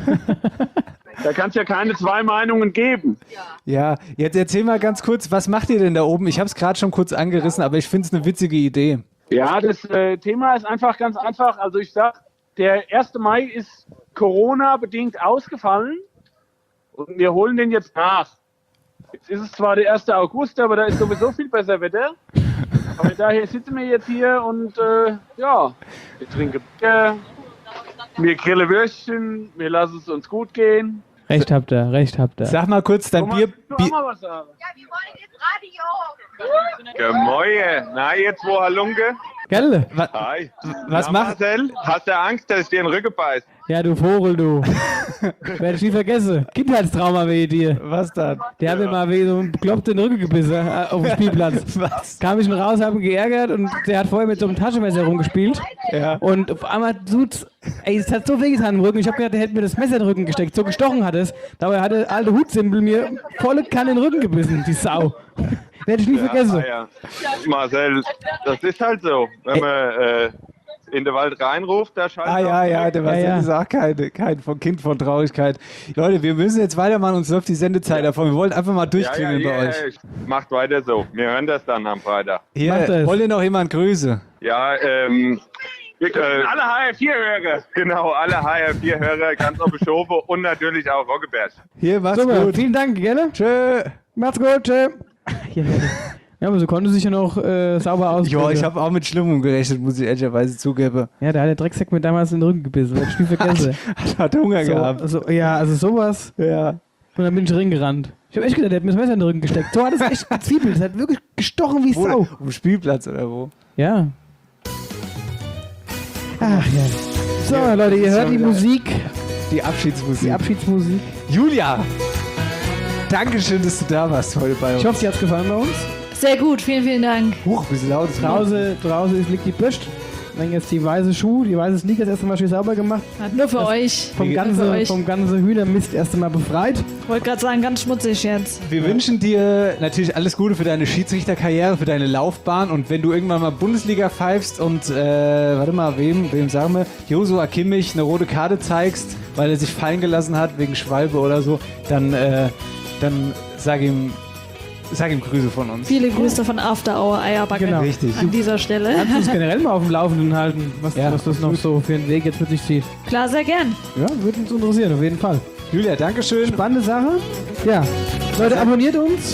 Da kann es ja keine zwei Meinungen geben. Ja, jetzt erzähl mal ganz kurz, was macht ihr denn da oben? Ich habe es gerade schon kurz angerissen, aber ich finde es eine witzige Idee. Ja, das Thema ist einfach ganz einfach. Also ich sag, der 1. Mai ist Corona-bedingt ausgefallen und wir holen den jetzt nach. Jetzt ist es zwar der 1. August, aber da ist sowieso viel besser Wetter. Aber daher sitzen wir jetzt hier und wir trinken Bier, wir grillen Würstchen, wir lassen es uns gut gehen. Recht habt ihr. Sag mal kurz dein Bier. Mal was sagen. Ja, wir wollen ins Radio. Gemäue. Na, jetzt wo Halunke? Gell? Hi. Was macht Marcel? Hast du Angst, dass ich dir in den Rücken beiß? Ja, du Vogel, du. Werde ich nie vergessen. Kindheitstrauma weh dir. Was dann? Der hat mir mal weh so einen bekloppten Rücken gebissen auf dem Spielplatz. Was? Kam ich schon raus, hab ihn geärgert und der hat vorher mit so einem Taschenmesser rumgespielt. Ja. Und auf einmal tut's, es hat so wehgetan im Rücken. Ich hab gedacht, der hätte mir das Messer in den Rücken gesteckt. So gestochen hat es. Dabei hat der alte Hutsimpel mir volle Kanne in den Rücken gebissen, die Sau. Werde ich nie vergessen. Ja. Marcel, das ist halt so. Wenn man in den Wald reinruft, da schaltet der Marcel ist auch kein Kind von Traurigkeit. Leute, wir müssen jetzt weitermachen, uns läuft die Sendezeit davon. Wir wollten einfach mal durchklingeln bei euch. Macht weiter so. Wir hören das dann am Freitag. Hier, wollt ihr noch jemand Grüße? Ja, alle HR4-Hörer. Genau, alle HR4-Hörer, ganz auf der Schofe und natürlich auch Roggeberg. Hier, macht's Super, gut. vielen Dank, gerne. Tschö. Macht's gut, tschö. Ja, aber so konnte sich ja noch sauber ausdrücken. Ja, ich habe auch mit Schlimmung gerechnet, muss ich ehrlicherweise zugeben. Ja, da hat der Drecksack mir damals in den Rücken gebissen. Das Spiel vergessen. Hat Hunger gehabt. Ja, also sowas. Ja. Und dann bin ich reingerannt. Ich habe echt gedacht, der hat mir das Messer in den Rücken gesteckt. So hat es echt gezwiebelt. Das hat wirklich gestochen wie Sau. Auf dem Spielplatz oder wo? Ja. Ach ja. So, Leute, ihr hört die Musik. Die Abschiedsmusik. Die Abschiedsmusik. Julia! Dankeschön, dass du da warst heute bei uns. Ich hoffe, dir hat's gefallen bei uns. Sehr gut, vielen, vielen Dank. Huch, bisschen laut. Draußen liegt die Büscht. Dann jetzt die weiße Schuh, die weiße Sneaker das erste Mal schön sauber gemacht. Nur für euch. Vom ganzen Hühnermist erst einmal befreit. Ich wollte gerade sagen, ganz schmutzig jetzt. Wir wünschen dir natürlich alles Gute für deine Schiedsrichterkarriere, für deine Laufbahn und wenn du irgendwann mal Bundesliga pfeifst und, warte mal, wem sagen wir, Joshua Kimmich eine rote Karte zeigst, weil er sich fallen gelassen hat wegen Schwalbe oder so, dann sag ihm Grüße von uns. Viele Grüße von After Hour Eierbacke. Genau. Richtig. An dieser Stelle. Kannst du uns generell mal auf dem Laufenden halten, was das noch so für einen Weg jetzt wirklich zieht? Klar, sehr gern. Ja, würde uns interessieren, auf jeden Fall. Julia, Dankeschön. Spannende Sache. Ja. Leute, abonniert uns.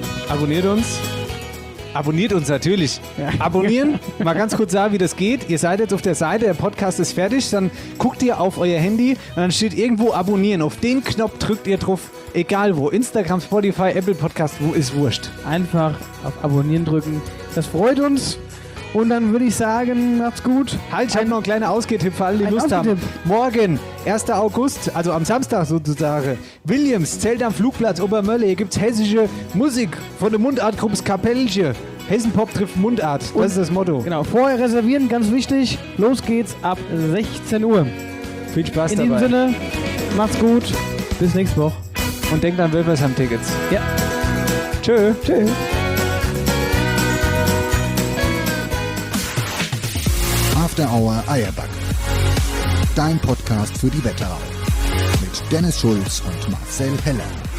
Abonniert uns natürlich. Ja. Abonnieren, mal ganz kurz sagen, wie das geht. Ihr seid jetzt auf der Seite, der Podcast ist fertig, dann guckt ihr auf euer Handy und dann steht irgendwo abonnieren. Auf den Knopf drückt ihr drauf, egal wo. Instagram, Spotify, Apple Podcast, wo ist wurscht. Einfach auf Abonnieren drücken. Das freut uns. Und dann würde ich sagen, macht's gut. Halt, ich habe noch einen kleinen Ausgehtipp für alle, die Lust haben. Morgen, 1. August, also am Samstag sozusagen. Williams, Zelt am Flugplatz Obermölle. Hier gibt's hessische Musik von der Mundartgruppe Kapellche. Hessenpop trifft Mundart. Das ist das Motto. Genau, vorher reservieren, ganz wichtig. Los geht's ab 16 Uhr. Viel Spaß dabei. In diesem Sinne, macht's gut. Bis nächste Woche. Und denkt an Wölfersheim-Tickets. Ja. Tschö. Tschö. After Hour Eierbacke. Dein Podcast für die Wetterau. Mit Dennis Schulz und Marcel Heller.